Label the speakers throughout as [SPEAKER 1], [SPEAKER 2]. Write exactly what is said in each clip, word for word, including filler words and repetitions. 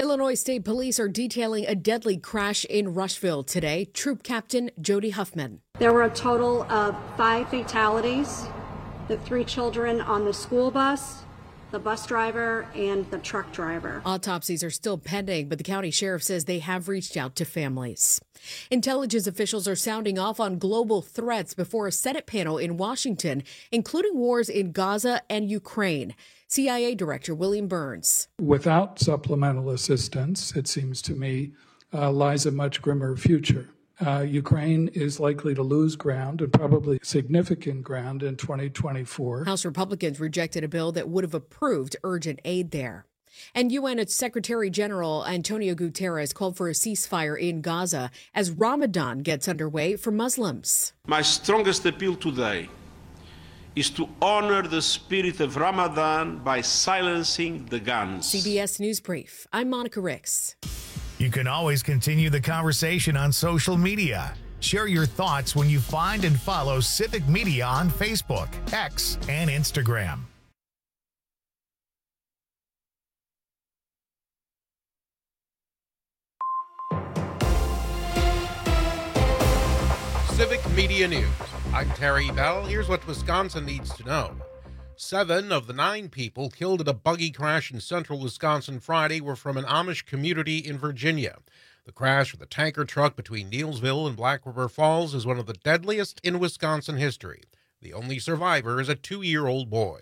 [SPEAKER 1] Illinois State Police are detailing a deadly crash in Rushville today. Troop Captain Jody Huffman.
[SPEAKER 2] There were a total of five fatalities. The three children on the school bus, the bus driver, and the truck driver.
[SPEAKER 1] Autopsies are still pending, but the county sheriff says they have reached out to families. Intelligence officials are sounding off on global threats before a Senate panel in Washington, including wars in Gaza and Ukraine. C I A Director William Burns.
[SPEAKER 3] Without supplemental assistance, it seems to me, uh, lies a much grimmer future. Uh, Ukraine is likely to lose ground, and probably significant ground, in twenty twenty-four.
[SPEAKER 1] House Republicans rejected a bill that would have approved urgent aid there. And U N Secretary General Antonio Guterres called for a ceasefire in Gaza as Ramadan gets underway for Muslims.
[SPEAKER 4] My strongest appeal today is to honor the spirit of Ramadan by silencing the guns.
[SPEAKER 1] C B S News Brief. I'm Monica Ricks.
[SPEAKER 5] You can always continue the conversation on social media. Share your thoughts when you find and follow Civic Media on Facebook, X, and Instagram.
[SPEAKER 6] Civic Media News. I'm Terry Bell. Here's what Wisconsin needs to know. Seven of the nine people killed in a buggy crash in central Wisconsin Friday were from an Amish community in Virginia. The crash with a tanker truck between Neilsville and Black River Falls is one of the deadliest in Wisconsin history. The only survivor is a two-year-old boy.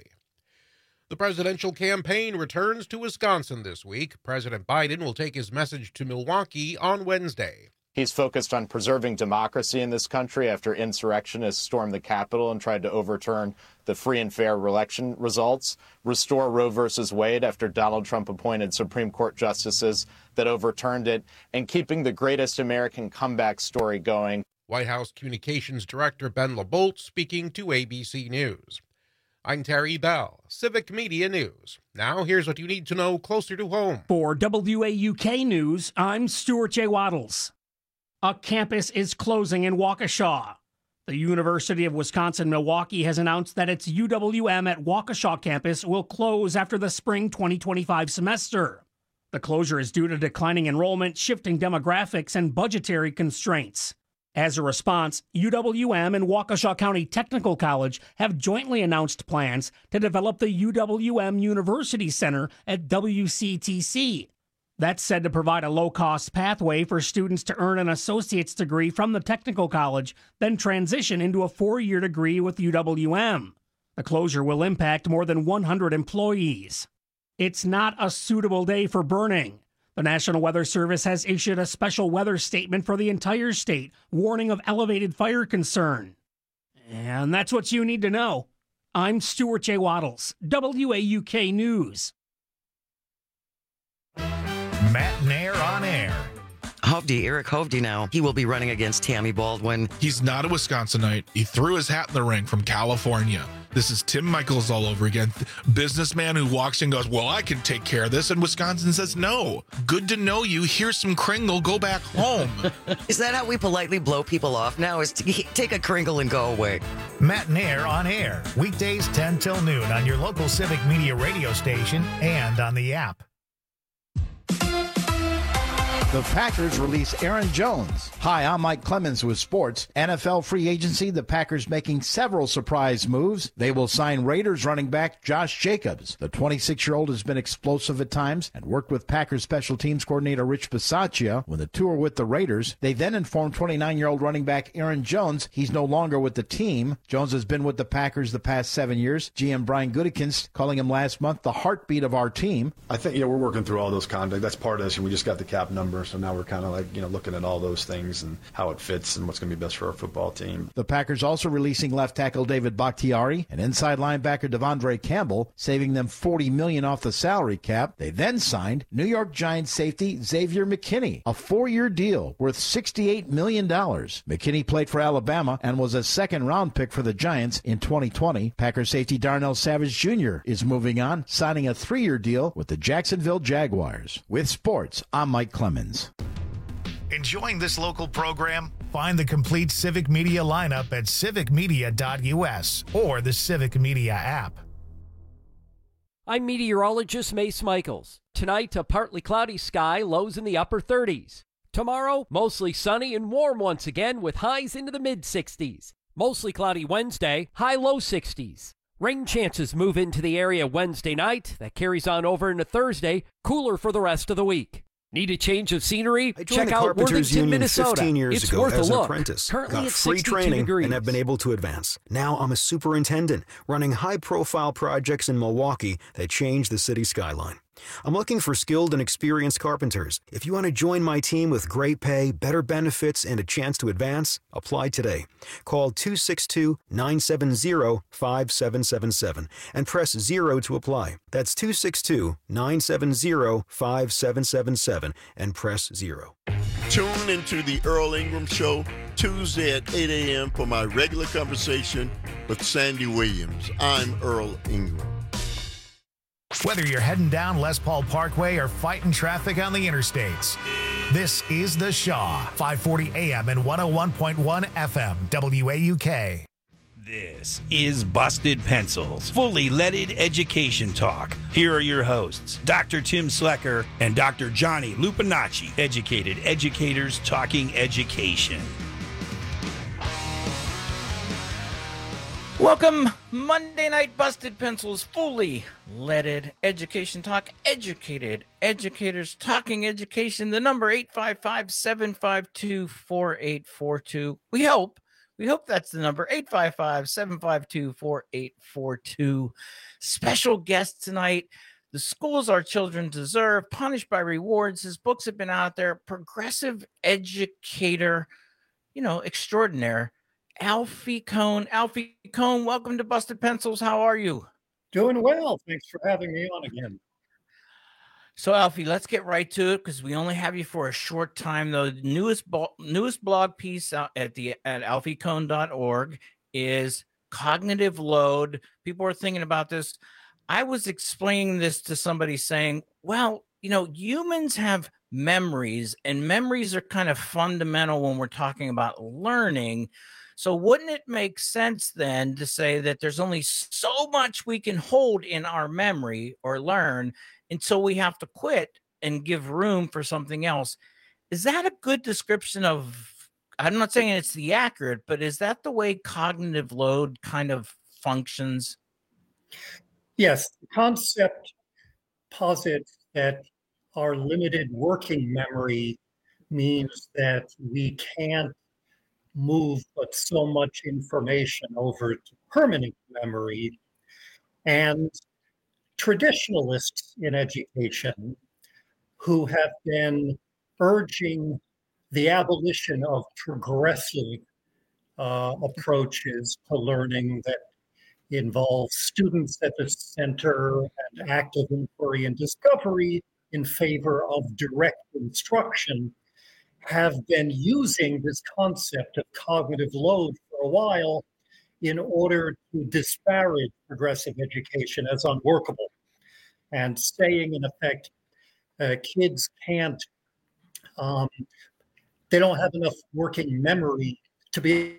[SPEAKER 6] The presidential campaign returns to Wisconsin this week. President Biden will take his message to Milwaukee on Wednesday.
[SPEAKER 7] He's focused on preserving democracy in this country after insurrectionists stormed the Capitol and tried to overturn the free and fair election results, restore Roe versus Wade after Donald Trump appointed Supreme Court justices that overturned it, and keeping the greatest American comeback story going.
[SPEAKER 6] White House Communications Director Ben LaBolt speaking to A B C News. I'm Terry Bell, Civic Media News. Now here's what you need to know closer to home.
[SPEAKER 8] For W A U K News, I'm Stuart J. Waddles. A campus is closing in Waukesha. The University of Wisconsin-Milwaukee has announced that its U W M at Waukesha campus will close after the spring twenty twenty-five semester. The closure is due to declining enrollment, shifting demographics, and budgetary constraints. As a response, U W M and Waukesha County Technical College have jointly announced plans to develop the U W M University Center at W C T C. That's said to provide a low-cost pathway for students to earn an associate's degree from the technical college, then transition into a four-year degree with U W M. The closure will impact more than one hundred employees. It's not a suitable day for burning. The National Weather Service has issued a special weather statement for the entire state, warning of elevated fire concern. And that's what you need to know. I'm Stuart J. Waddles, W A U K News.
[SPEAKER 5] Matt Nair on air.
[SPEAKER 9] Hovde, Eric Hovde now. He will be running against Tammy Baldwin.
[SPEAKER 10] He's not a Wisconsinite. He threw his hat in the ring from California. This is Tim Michaels all over again. Businessman who walks in and goes, well, I can take care of this. And Wisconsin says, no. Good to know you. Here's some Kringle. Go back home.
[SPEAKER 9] Is that how we politely blow people off now? Is to take a Kringle and go away?
[SPEAKER 5] Matt Nair on air. Weekdays ten till noon on your local Civic Media radio station and on the app.
[SPEAKER 11] The Packers release Aaron Jones. Hi, I'm Mike Clemens with sports. N F L free agency, the Packers making several surprise moves. They will sign Raiders running back Josh Jacobs. The twenty-six-year-old has been explosive at times and worked with Packers special teams coordinator Rich Bisaccia when the two were with the Raiders. They then informed twenty-nine-year-old running back Aaron Jones he's no longer with the team. Jones has been with the Packers the past seven years. G M Brian Gutekunst calling him last month the heartbeat of our team.
[SPEAKER 12] I think, you know, we're working through all those contracts. That's part of this, and we just got the cap number. So now we're kind of like, you know, looking at all those things and how it fits and what's going to be best for our football team.
[SPEAKER 11] The Packers also releasing left tackle David Bakhtiari and inside linebacker Devondre Campbell, saving them forty million dollars off the salary cap. They then signed New York Giants safety Xavier McKinney, a four-year deal worth sixty-eight million dollars. McKinney played for Alabama and was a second-round pick for the Giants in twenty twenty. Packers safety Darnell Savage Junior is moving on, signing a three-year deal with the Jacksonville Jaguars. With sports, I'm Mike Clemens.
[SPEAKER 5] Enjoying this local program? Find the complete Civic Media lineup at civic media dot u s or the Civic Media app.
[SPEAKER 13] I'm meteorologist Mace Michaels. Tonight, a partly cloudy sky, lows in the upper thirties. Tomorrow, mostly sunny and warm once again with highs into the mid-sixties. Mostly cloudy Wednesday, high low sixties. Rain chances move into the area Wednesday night. That carries on over into Thursday, cooler for the rest of the week. Need a change of scenery?
[SPEAKER 14] I joined
[SPEAKER 13] Check
[SPEAKER 14] the
[SPEAKER 13] out
[SPEAKER 14] Carpenters
[SPEAKER 13] Worthington,
[SPEAKER 14] Union
[SPEAKER 13] Minnesota.
[SPEAKER 14] fifteen years
[SPEAKER 13] it's
[SPEAKER 14] ago
[SPEAKER 13] worth
[SPEAKER 14] as
[SPEAKER 13] a
[SPEAKER 14] an
[SPEAKER 13] look.
[SPEAKER 14] apprentice.
[SPEAKER 13] Currently
[SPEAKER 14] Got
[SPEAKER 13] at
[SPEAKER 14] free
[SPEAKER 13] sixty-two
[SPEAKER 14] training
[SPEAKER 13] degrees.
[SPEAKER 14] and have been able to advance. Now I'm a superintendent running high-profile projects in Milwaukee that change the city skyline. I'm looking for skilled and experienced carpenters. If you want to join my team with great pay, better benefits, and a chance to advance, apply today. Call two six two, nine seven zero, five seven seven seven and press zero to apply. That's two six two, nine seven zero, five seven seven seven and press zero.
[SPEAKER 15] Tune into the Earl Ingram Show Tuesday at eight a.m. for my regular conversation with Sandy Williams. I'm Earl Ingram.
[SPEAKER 5] Whether you're heading down Les Paul Parkway or fighting traffic on the interstates, this is The Shaw, five forty A M and one oh one point one F M, W A U K.
[SPEAKER 16] This is Busted Pencils, fully leaded education talk. Here are your hosts, Doctor Tim Slecker and Doctor Johnny Lupinacci, educated educators talking education.
[SPEAKER 17] Welcome, Monday Night Busted Pencils, fully leaded education talk, educated educators talking education. The number eight five five, seven five two, four eight four two. We hope, we hope that's the number, eight five five, seven five two, four eight four two. Special guest tonight, The Schools Our Children Deserve, Punished by Rewards. His books have been out there. Progressive educator, you know, extraordinaire. Alfie Kohn. Alfie Kohn, welcome to Busted Pencils. How are you?
[SPEAKER 18] Doing well. Thanks for having me on again.
[SPEAKER 17] So, Alfie, let's get right to it because we only have you for a short time. The newest bo- newest blog piece out at the at alfie kohn dot org is cognitive load. People are thinking about this. I was explaining this to somebody saying, well, you know, humans have memories, and memories are kind of fundamental when we're talking about learning. So wouldn't it make sense then to say that there's only so much we can hold in our memory or learn until we have to quit and give room for something else? Is that a good description of, I'm not saying it's the accurate, but is that the way cognitive load kind of functions?
[SPEAKER 18] Yes, the concept posits that our limited working memory means that we can't move but so much information over to permanent memory. And traditionalists in education who have been urging the abolition of progressive uh, approaches to learning that involve students at the center and active inquiry and discovery in favor of direct instruction, have been using this concept of cognitive load for a while in order to disparage progressive education as unworkable and saying, in effect, uh, kids can't, um, they don't have enough working memory to be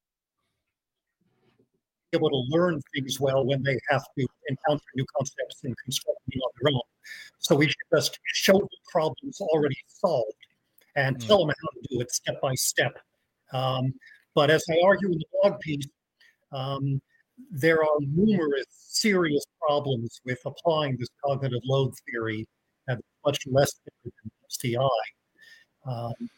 [SPEAKER 18] able to learn things well when they have to encounter new concepts and construct them on their own. So we should just show the problems already solved and tell them how to do it step by step. Um, but as I argue in the blog piece, um, there are numerous serious problems with applying this cognitive load theory and much less than S T I. Um,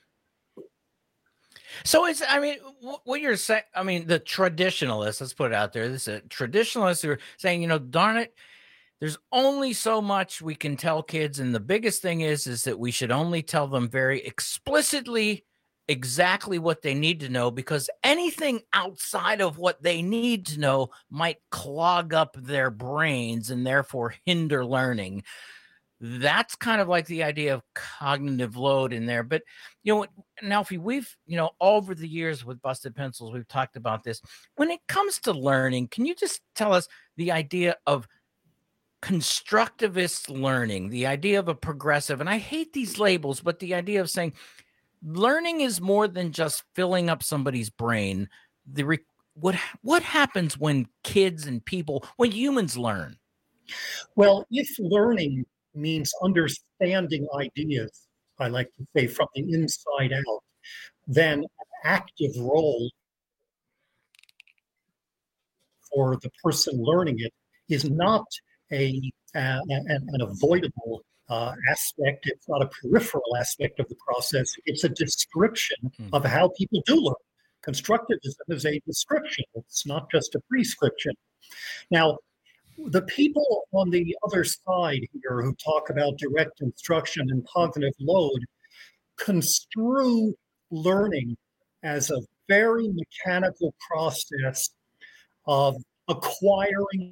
[SPEAKER 17] So it's, I mean, what you're saying, I mean, the traditionalists, let's put it out there. This is a traditionalists who are saying, you know, darn it, there's only so much we can tell kids. And the biggest thing is, is that we should only tell them very explicitly exactly what they need to know, because anything outside of what they need to know might clog up their brains and therefore hinder learning. That's kind of like the idea of cognitive load in there. But, you know, now, if we've, you know, over the years with Busted Pencils, we've talked about this. When it comes to learning, can you just tell us the idea of constructivist learning, the idea of a progressive, and I hate these labels, but the idea of saying learning is more than just filling up somebody's brain. The re- what what happens when kids and people, when humans learn?
[SPEAKER 18] Well, if learning means understanding ideas, I like to say, from the inside out, then an active role for the person learning it is not a uh, an, an avoidable uh, aspect. It's not a peripheral aspect of the process. It's a description mm. of how people do learn. Constructivism is a description. It's not just a prescription. Now, the people on the other side here who talk about direct instruction and cognitive load construe learning as a very mechanical process of acquiring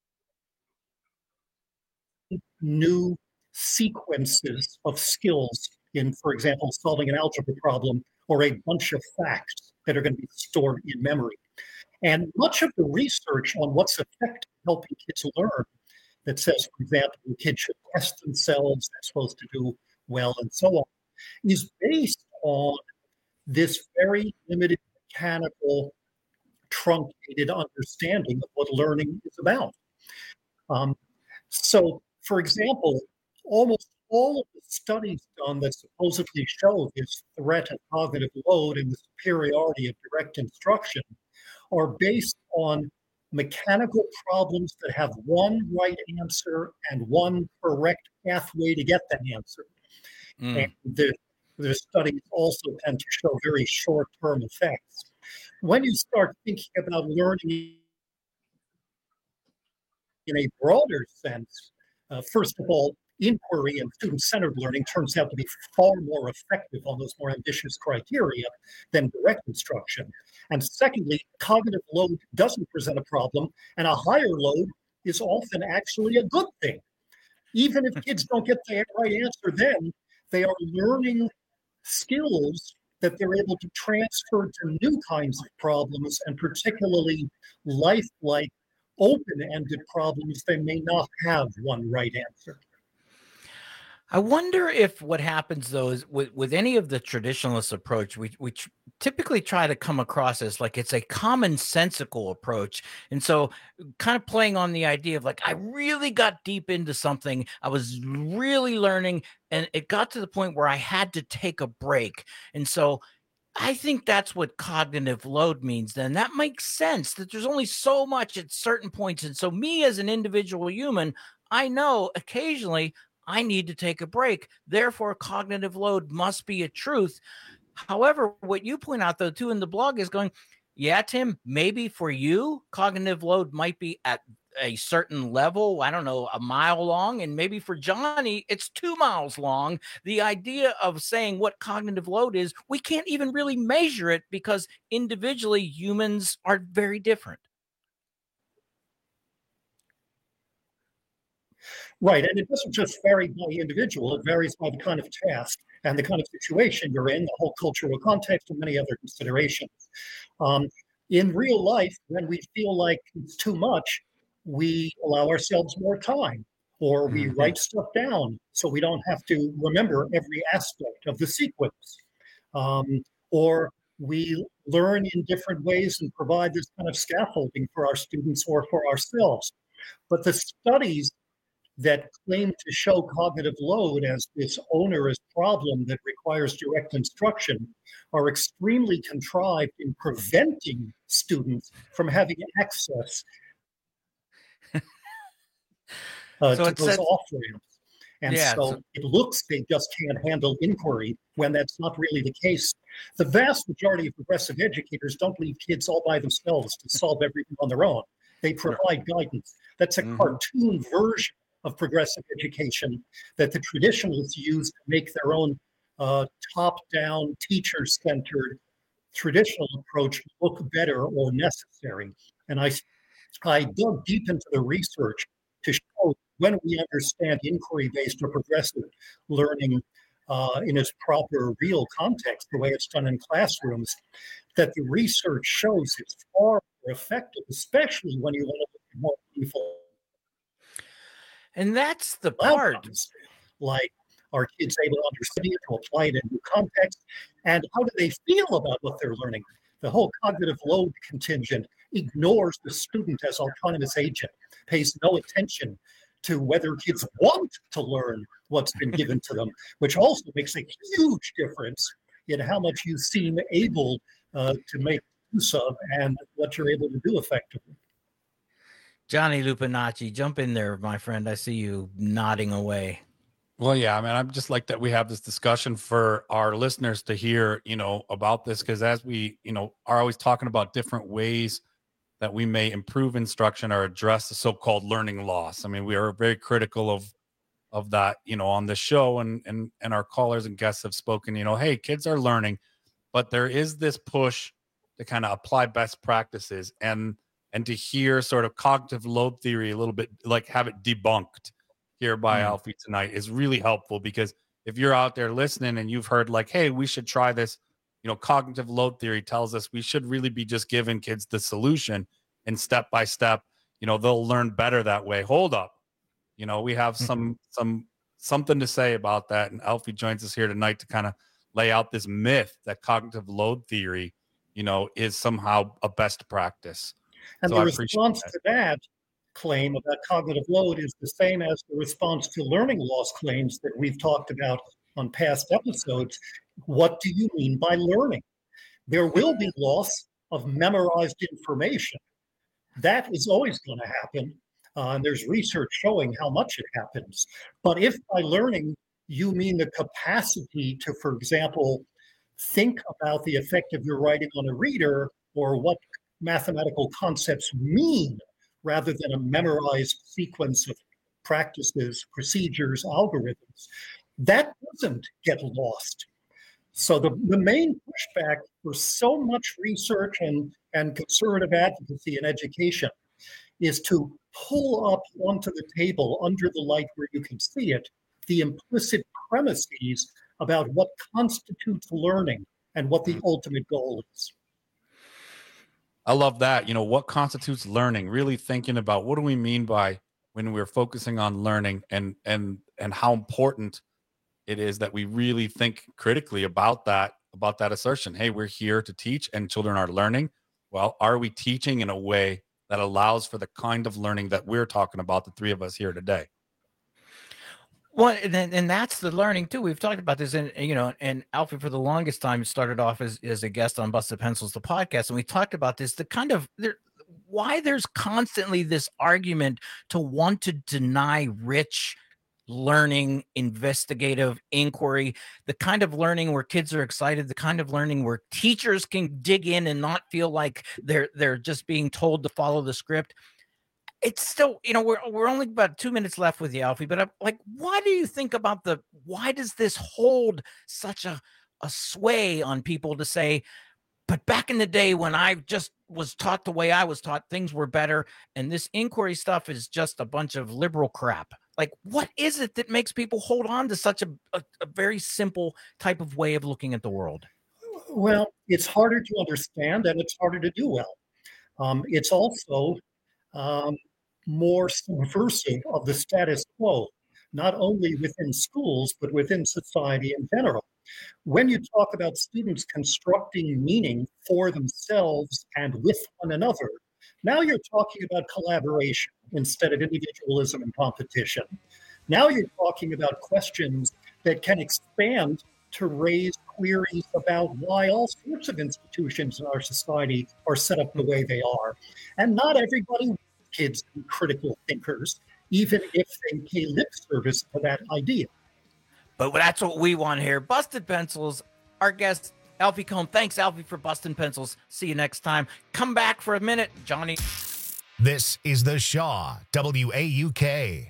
[SPEAKER 18] new sequences of skills in, for example, solving an algebra problem or a bunch of facts that are going to be stored in memory. And much of the research on what's effective helping kids learn that says, for example, kids should test themselves, they're supposed to do well, and so on, is based on this very limited mechanical, truncated understanding of what learning is about. Um, so, for example, almost all of the studies done that supposedly show this threat of cognitive load and the superiority of direct instruction are based on mechanical problems that have one right answer and one correct pathway to get that answer. Mm. And the, the studies also tend to show very short-term effects. When you start thinking about learning in a broader sense, uh, first of all, inquiry and student-centered learning turns out to be far more effective on those more ambitious criteria than direct instruction. And secondly, cognitive load doesn't present a problem, and a higher load is often actually a good thing. Even if kids don't get the right answer then, they are learning skills that they're able to transfer to new kinds of problems, and particularly lifelike, open-ended problems they may not have one right answer.
[SPEAKER 17] I wonder if what happens, though, is with, with any of the traditionalist approach, we, we tr- typically try to come across as like it's a commonsensical approach. And so kind of playing on the idea of like, I really got deep into something, I was really learning, and it got to the point where I had to take a break. And so I think that's what cognitive load means. Then that makes sense, that there's only so much at certain points. And so me as an individual human, I know occasionally I need to take a break. Therefore, cognitive load must be a truth. However, what you point out, though, too, in the blog is going, yeah, Tim, maybe for you, cognitive load might be at a certain level, I don't know, a mile long, and maybe for Johnny, it's two miles long. The idea of saying what cognitive load is, we can't even really measure it because individually humans are very different.
[SPEAKER 18] Right, and it doesn't just vary by individual, it varies by the kind of task and the kind of situation you're in, the whole cultural context, and many other considerations. Um, in real life, when we feel like it's too much, we allow ourselves more time, or we mm-hmm. write stuff down so we don't have to remember every aspect of the sequence. Um, or we learn in different ways and provide this kind of scaffolding for our students or for ourselves. But the studies that claim to show cognitive load as this onerous problem that requires direct instruction are extremely contrived in preventing students from having access uh,
[SPEAKER 17] so
[SPEAKER 18] to those
[SPEAKER 17] says,
[SPEAKER 18] off-ramps. And
[SPEAKER 17] yeah,
[SPEAKER 18] so, so it looks they just can't handle inquiry when that's not really the case. The vast majority of progressive educators don't leave kids all by themselves to solve everything on their own. They provide guidance. That's a mm-hmm. cartoon version of progressive education that the traditionalists use to make their own uh, top-down, teacher-centered traditional approach look better or necessary. And I, I dug deep into the research to show when we understand inquiry-based or progressive learning uh, in its proper real context, the way it's done in classrooms, that the research shows it's far more effective, especially when you want to look at more meaningful.
[SPEAKER 17] And that's the part.
[SPEAKER 18] Like, are kids able to understand it, to apply it in new context? And how do they feel about what they're learning? The whole cognitive load contingent ignores the student as autonomous agent, pays no attention to whether kids want to learn what's been given to them, which also makes a huge difference in how much you seem able uh, to make use of and what you're able to do effectively.
[SPEAKER 17] Johnny Lupinacci, jump in there, my friend. I see you nodding away.
[SPEAKER 19] Well, yeah, I mean, I'm just like that we have this discussion for our listeners to hear, you know, about this, because as we, you know, are always talking about different ways that we may improve instruction or address the so-called learning loss. I mean, we are very critical of of that, you know, on the show, and and and our callers and guests have spoken, you know, hey, kids are learning, but there is this push to kind of apply best practices and and to hear sort of cognitive load theory a little bit, like have it debunked here by mm. Alfie tonight is really helpful, because if you're out there listening and you've heard like, hey, we should try this, you know, cognitive load theory tells us we should really be just giving kids the solution, and step by step, you know, they'll learn better that way. Hold up. You know, we have some, mm-hmm. some, something to say about that. And Alfie joins us here tonight to kind of lay out this myth that cognitive load theory, you know, is somehow a best practice.
[SPEAKER 18] And
[SPEAKER 19] so
[SPEAKER 18] the
[SPEAKER 19] I
[SPEAKER 18] response
[SPEAKER 19] that.
[SPEAKER 18] to that claim about cognitive load is the same as the response to learning loss claims that we've talked about on past episodes. What do you mean by learning? There will be loss of memorized information. That is always going to happen. Uh, and there's research showing how much it happens. But if by learning you mean the capacity to, for example, think about the effect of your writing on a reader, or what mathematical concepts mean, rather than a memorized sequence of practices, procedures, algorithms, that doesn't get lost. So the, the main pushback for so much research and, and conservative advocacy in education is to pull up onto the table under the light where you can see it, the implicit premises about what constitutes learning and what the ultimate goal is.
[SPEAKER 19] I love that. You know, what constitutes learning, really thinking about what do we mean by when we're focusing on learning, and, and, and how important it is that we really think critically about that, about that assertion. Hey, we're here to teach and children are learning. Well, are we teaching in a way that allows for the kind of learning that we're talking about, the three of us here today?
[SPEAKER 17] Well, and, and that's the learning too. We've talked about this, and you know, and Alfie for the longest time started off as, as a guest on Busted Pencils, the podcast, and we talked about this, the kind of there, why there's constantly this argument to want to deny rich learning, investigative inquiry, the kind of learning where kids are excited, the kind of learning where teachers can dig in and not feel like they're they're just being told to follow the script. It's still, you know, we're we're only about two minutes left with you, Alfie, but I'm like, why do you think about the, why does this hold such a, a sway on people to say, but back in the day when I just was taught the way I was taught, things were better, and this inquiry stuff is just a bunch of liberal crap? Like, what is it that makes people hold on to such a, a, a very simple type of way of looking at the world?
[SPEAKER 18] Well, it's harder to understand and it's harder to do well. Um, it's also um, more subversive of the status quo, not only within schools, but within society in general. When you talk about students constructing meaning for themselves and with one another, now you're talking about collaboration instead of individualism and competition. Now you're talking about questions that can expand to raise queries about why all sorts of institutions in our society are set up the way they are. And not everybody wants kids to be critical thinkers, even if they pay lip service to that idea.
[SPEAKER 17] But that's what we want here. Busted Pencils, our guest, Alfie Kohn. Thanks, Alfie, for busting pencils. See you next time. Come back for a minute, Johnny.
[SPEAKER 5] This is the Shaw, W A U K.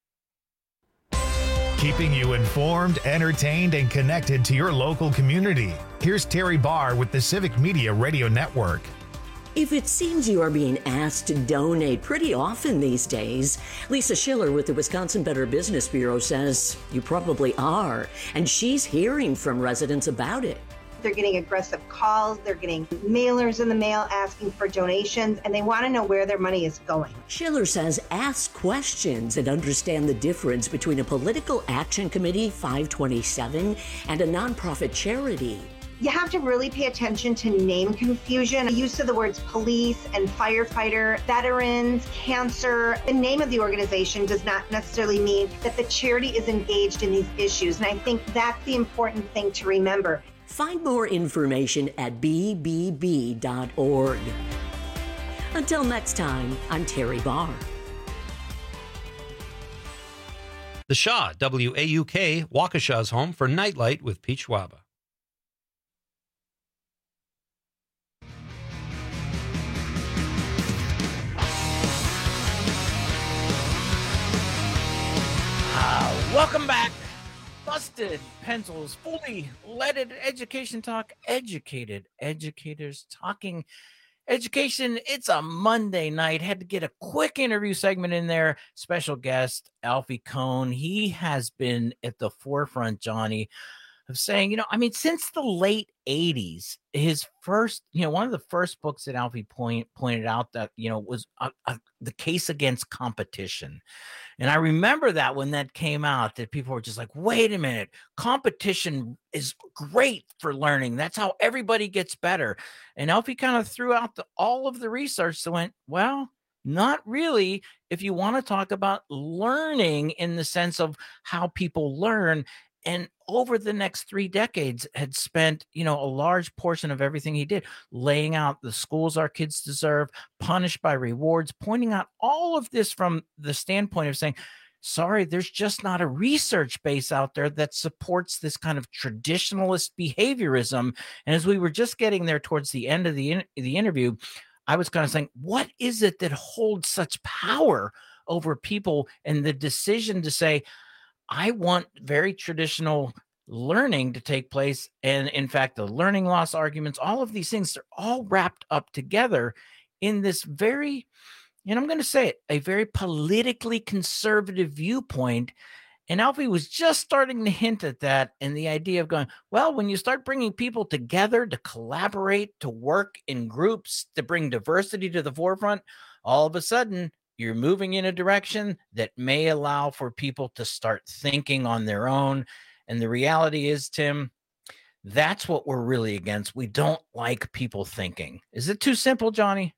[SPEAKER 5] Keeping you informed, entertained, and connected to your local community. Here's Terry Barr with the Civic Media Radio Network.
[SPEAKER 20] If it seems you are being asked to donate pretty often these days, Lisa Schiller with the Wisconsin Better Business Bureau says you probably are, and she's hearing from residents about it.
[SPEAKER 21] They're getting aggressive calls, they're getting mailers in the mail asking for donations, and they want to know where their money is going.
[SPEAKER 20] Schiller says ask questions and understand the difference between a political action committee, five twenty-seven, and a nonprofit charity.
[SPEAKER 21] You have to really pay attention to name confusion. The use of the words police and firefighter, veterans, cancer. The name of the organization does not necessarily mean that the charity is engaged in these issues. And I think that's the important thing to remember.
[SPEAKER 20] Find more information at b b b dot org. Until next time, I'm Terry Barr.
[SPEAKER 2] The Shaw, W A U K, Waukesha's home for Nightlight with Pete Schwaba.
[SPEAKER 17] Uh, welcome back. Busted Pencils, fully leaded education talk, educated educators talking education. It's a Monday night. Had to get a quick interview segment in there. Special guest, Alfie Kohn. He has been at the forefront, Johnny, of saying, you know, I mean, since the late eighties, his first, you know, one of the first books that Alfie point, pointed out that, you know, was a, a, the case against competition. And I remember that when that came out, that people were just like, wait a minute, competition is great for learning. That's how everybody gets better. And Alfie kind of threw out the, all of the research that went, well, not really. If you want to talk about learning in the sense of how people learn, and over the next three decades had spent, you know, a large portion of everything he did laying out the schools our kids deserve, punished by rewards, pointing out all of this from the standpoint of saying, sorry, there's just not a research base out there that supports this kind of traditionalist behaviorism. And as we were just getting there towards the end of the, in- the interview, I was kind of saying, what is it that holds such power over people and the decision to say, I want very traditional learning to take place. And in fact, the learning loss arguments, all of these things are all wrapped up together in this very, and I'm going to say it, a very politically conservative viewpoint. And Alfie was just starting to hint at that, and the idea of going, well, when you start bringing people together to collaborate, to work in groups, to bring diversity to the forefront, all of a sudden, you're moving in a direction that may allow for people to start thinking on their own. And the reality is, Tim, that's what we're really against. We don't like people thinking. Is it too simple, Johnny?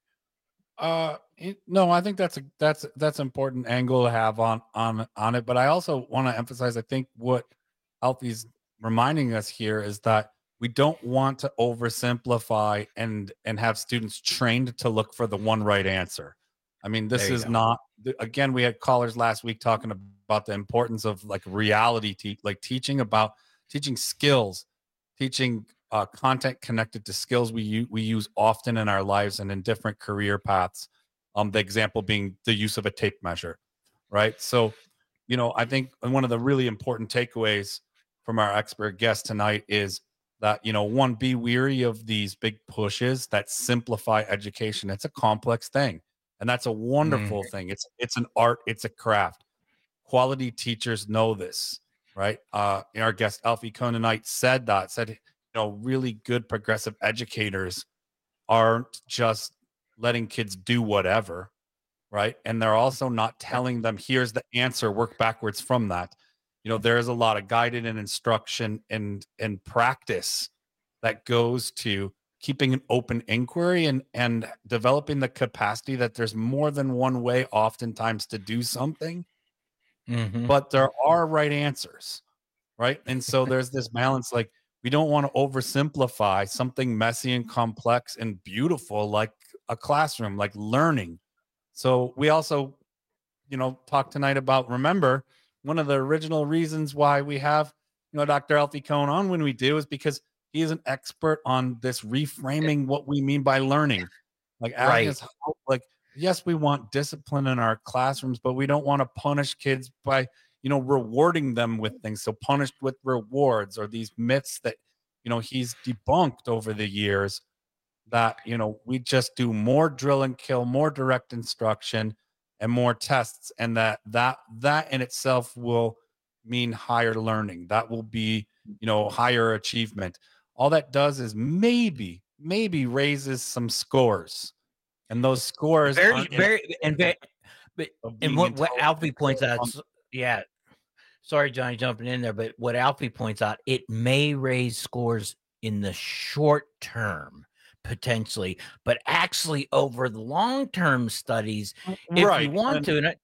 [SPEAKER 19] Uh, it, no, I think that's a that's that's an important angle to have on on on it. But I also want to emphasize, I think what Alfie's reminding us here is that we don't want to oversimplify and and have students trained to look for the one right answer. I mean, this is go. not, again, we had callers last week talking about the importance of like reality, te- like teaching about teaching skills, teaching uh, content connected to skills we, u- we use often in our lives and in different career paths. Um, the example being the use of a tape measure, right? So, you know, I think one of the really important takeaways from our expert guest tonight is that, you know, one, be weary of these big pushes that simplify education. It's a complex thing. And that's a wonderful mm. thing. It's it's an art. It's a craft. Quality teachers know this, right? Uh, our guest Alfie Kohn tonight said that, said, you know, really good progressive educators aren't just letting kids do whatever, right? And they're also not telling them, here's the answer, work backwards from that. You know, there is a lot of guided and instruction and, and practice that goes to keeping an open inquiry and, and developing the capacity that there's more than one way oftentimes to do something, mm-hmm. but there are right answers, right? And so there's this balance, like we don't want to oversimplify something messy and complex and beautiful like a classroom, like learning. So we also, you know, talk tonight about, remember, one of the original reasons why we have, you know, Doctor Alfie Kohn on when we do is because he is an expert on this reframing what we mean by learning. Like, right. As, like, yes, we want discipline in our classrooms, but we don't want to punish kids by, you know, rewarding them with things. So punished with rewards or these myths that, you know, he's debunked over the years that, you know, we just do more drill and kill, more direct instruction and more tests. And that, that, that in itself will mean higher learning. That will be, you know, higher achievement. All that does is maybe, maybe raises some scores, and those scores
[SPEAKER 17] very, very, and very, but and what, what Alfie points out, yeah. Sorry, Johnny, jumping in there, but what Alfie points out, it may raise scores in the short term, potentially, but actually over the long term studies, if
[SPEAKER 19] Right.
[SPEAKER 17] you want
[SPEAKER 19] And-
[SPEAKER 17] to. And I,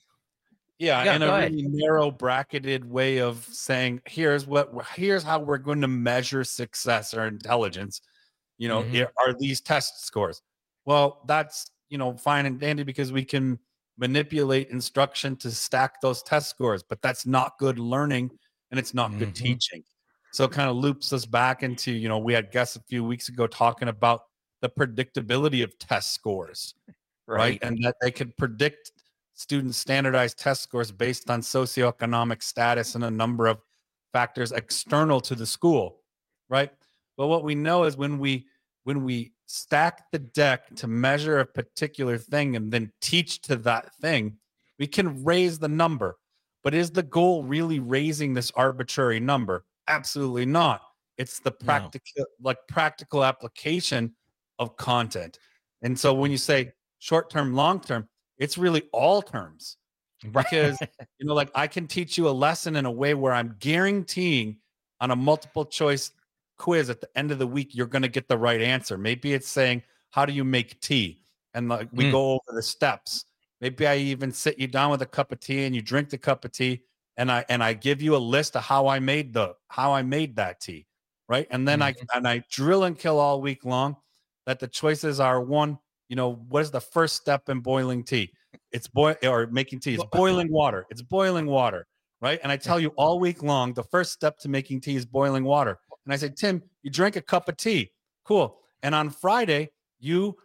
[SPEAKER 19] Yeah,
[SPEAKER 17] Yeah,
[SPEAKER 19] in a
[SPEAKER 17] go ahead.
[SPEAKER 19] really narrow bracketed way of saying, here's what here's how we're going to measure success or intelligence. You know,
[SPEAKER 17] Mhm.
[SPEAKER 19] here are these test scores. Well, that's, you know, fine and dandy because we can manipulate instruction to stack those test scores, but that's not good learning and it's not good
[SPEAKER 17] Mhm.
[SPEAKER 19] teaching. So it kind of loops us back into, you know, we had guests a few weeks ago talking about the predictability of test scores, right?
[SPEAKER 17] Right.
[SPEAKER 19] And that they could predict students' standardized test scores based on socioeconomic status and a number of factors external to the school, right? But what we know is when we when we stack the deck to measure a particular thing and then teach to that thing, we can raise the number. But is the goal really raising this arbitrary number? Absolutely not. It's the
[SPEAKER 17] No.
[SPEAKER 19] practical like practical application of content. And so when you say short term, long term, it's really all terms because you know, like I can teach you a lesson in a way where I'm guaranteeing on a multiple choice quiz at the end of the week you're going to get the right answer. Maybe it's saying, how do you make tea? And like we
[SPEAKER 17] Mm.
[SPEAKER 19] go over the steps. Maybe I even sit you down with a cup of tea and you drink the cup of tea and I and I give you a list of how I made the how I made that tea, right? And then I and I drill and kill all week long that the choices are one, you know, what is the first step in boiling tea? It's boil or making tea. It's boiling water. It's boiling water, right? And I tell you all week long, the first step to making tea is boiling water. And I say, Tim, you drink a cup of tea. Cool. And on Friday, you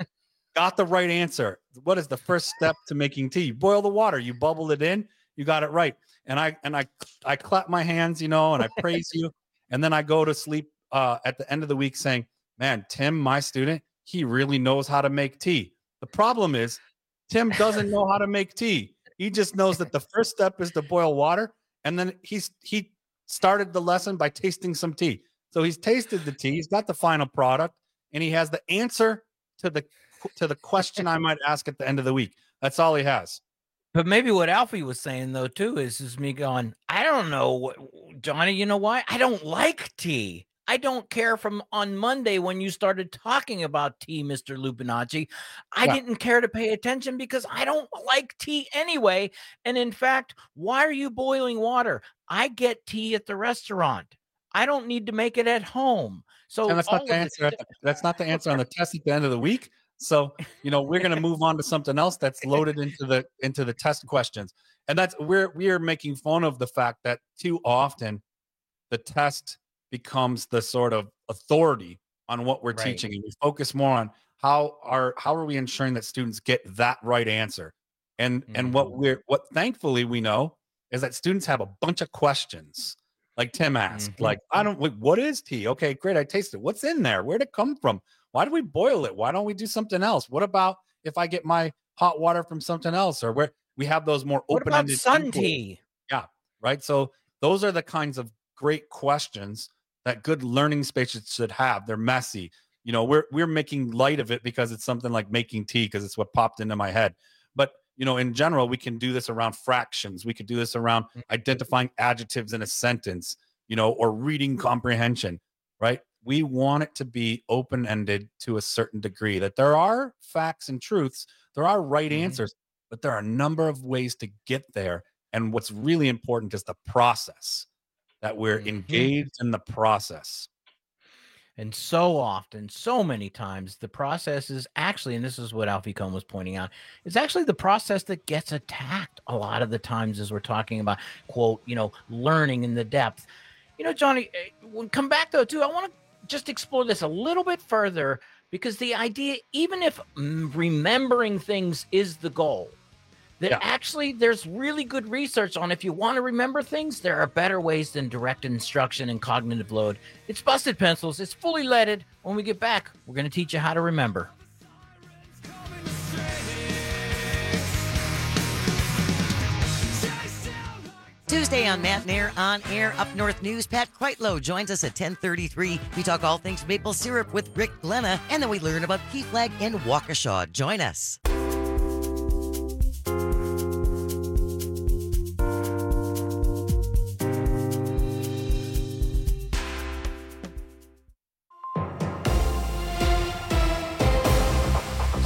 [SPEAKER 19] got the right answer. What is the first step to making tea? You boil the water. You bubble it in. You got it right. And I and I I clap my hands, you know, and I praise you. And then I go to sleep uh, at the end of the week saying, man, Tim, my student, he really knows how to make tea. The problem is Tim doesn't know how to make tea. He just knows that the first step is to boil water. And then he's he started the lesson by tasting some tea. So he's tasted the tea, he's got the final product, and he has the answer to the to the question I might ask at the end of the week. That's all he has.
[SPEAKER 17] But maybe what Alfie was saying though too is is me going, I don't know what Johnny, you know why? I don't like tea. I don't care from on Monday when you started talking about tea, Mister Lupinacci. I
[SPEAKER 19] Yeah.
[SPEAKER 17] didn't care to pay attention because I don't like tea anyway. And in fact, why are you boiling water? I get tea at the restaurant. I don't need to make it at home. So
[SPEAKER 19] And that's
[SPEAKER 17] all
[SPEAKER 19] not the
[SPEAKER 17] of
[SPEAKER 19] answer. At the, that's not the answer on the test at the end of the week. So, you know, we're going to move on to something else that's loaded into the into the test questions. And that's we're we are making fun of the fact that too often the test becomes the sort of authority on what we're
[SPEAKER 17] Right.
[SPEAKER 19] teaching, and we focus more on how are how are we ensuring that students get that right answer. And and what we're what thankfully we know is that students have a bunch of questions. Like Tim asked,
[SPEAKER 17] Mhm.
[SPEAKER 19] like, I don't, like, what is tea? Okay, great. I tasted it. What's in there? Where'd it come from? Why do we boil it? Why don't we do something else? What about if I get my hot water from something else? Or where we have those more
[SPEAKER 17] What about
[SPEAKER 19] open-ended
[SPEAKER 17] sun
[SPEAKER 19] inquiries.
[SPEAKER 17] tea?
[SPEAKER 19] Yeah, right. So those are the kinds of great questions that good learning spaces should have. They're messy. You know, we're we're making light of it because it's something like making tea because it's what popped into my head. But you know, in general, we can do this around fractions. We could do this around identifying adjectives in a sentence, you know, or reading comprehension, right? We want it to be open-ended to a certain degree, that there are facts and truths, there are right answers, but there are a number of ways to get there. And what's really important is the process, that we're engaged in the process.
[SPEAKER 17] And so often, so many times, the process is actually, and this is what Alfie Cohn was pointing out, is actually the process that gets attacked a lot of the times as we're talking about, quote, you know, learning in the depth. You know, Johnny, eh, we'll come back though, too. I want to just explore this a little bit further because the idea, even if mm, remembering things is the goal, that
[SPEAKER 19] Yeah.
[SPEAKER 17] actually there's really good research on if you want to remember things, there are better ways than direct instruction and cognitive load. It's Busted Pencils. It's fully leaded. When we get back, we're going to teach you how to remember.
[SPEAKER 9] Tuesday on Matt Nair on Air Up North News. Pat Quitlow joins us at ten thirty-three. We talk all things maple syrup with Rick Glenna, and then we learn about Key Flag and Waukesha. Join us.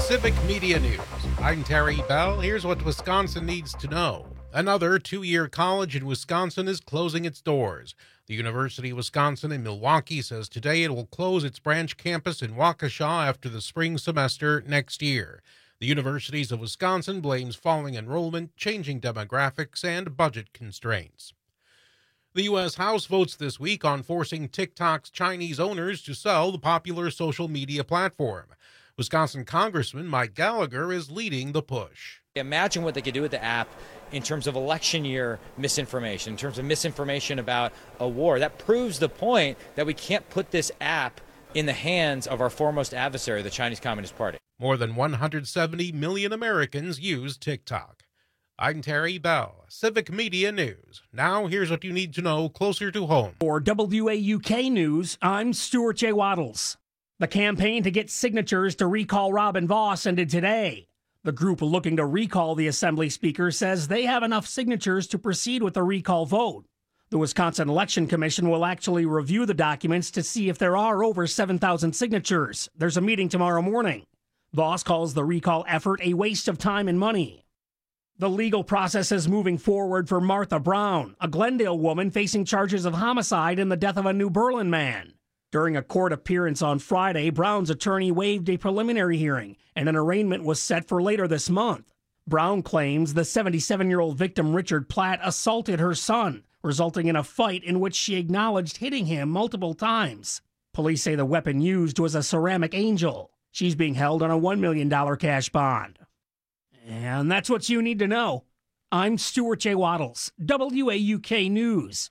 [SPEAKER 6] Civic Media News. I'm Terry Bell. Here's what Wisconsin needs to know. Another two-year college in Wisconsin is closing its doors. The University of Wisconsin in Milwaukee says today it will close its branch campus in Waukesha after the spring semester next year. The Universities of Wisconsin blames falling enrollment, changing demographics, and budget constraints. The U S House votes this week on forcing TikTok's Chinese owners to sell the popular social media platform. Wisconsin Congressman Mike Gallagher is leading the push.
[SPEAKER 3] Imagine what they could do with the app in terms of election year misinformation, in terms of misinformation about a war. That proves the point that we can't put this app in the hands of our foremost adversary, the Chinese Communist Party.
[SPEAKER 6] More than one hundred seventy million Americans use TikTok. I'm Terry Bell, Civic Media News. Now here's what you need to know closer to home.
[SPEAKER 8] For W A U K News, I'm Stuart J. Waddles. The campaign to get signatures to recall Robin Voss ended today. The group looking to recall the Assembly Speaker says they have enough signatures to proceed with the recall vote. The Wisconsin Election Commission will actually review the documents to see if there are over seven thousand signatures. There's a meeting tomorrow morning. Voss calls the recall effort a waste of time and money. The legal process is moving forward for Martha Brown, a Glendale woman facing charges of homicide in the death of a New Berlin man. During a court appearance on Friday, Brown's attorney waived a preliminary hearing, and an arraignment was set for later this month. Brown claims the seventy-seven-year-old victim, Richard Platt, assaulted her son, resulting in a fight in which she acknowledged hitting him multiple times. Police say the weapon used was a ceramic angel. She's being held on a one million dollars cash bond. And that's what you need to know. I'm Stuart J. Waddles, W A U K News.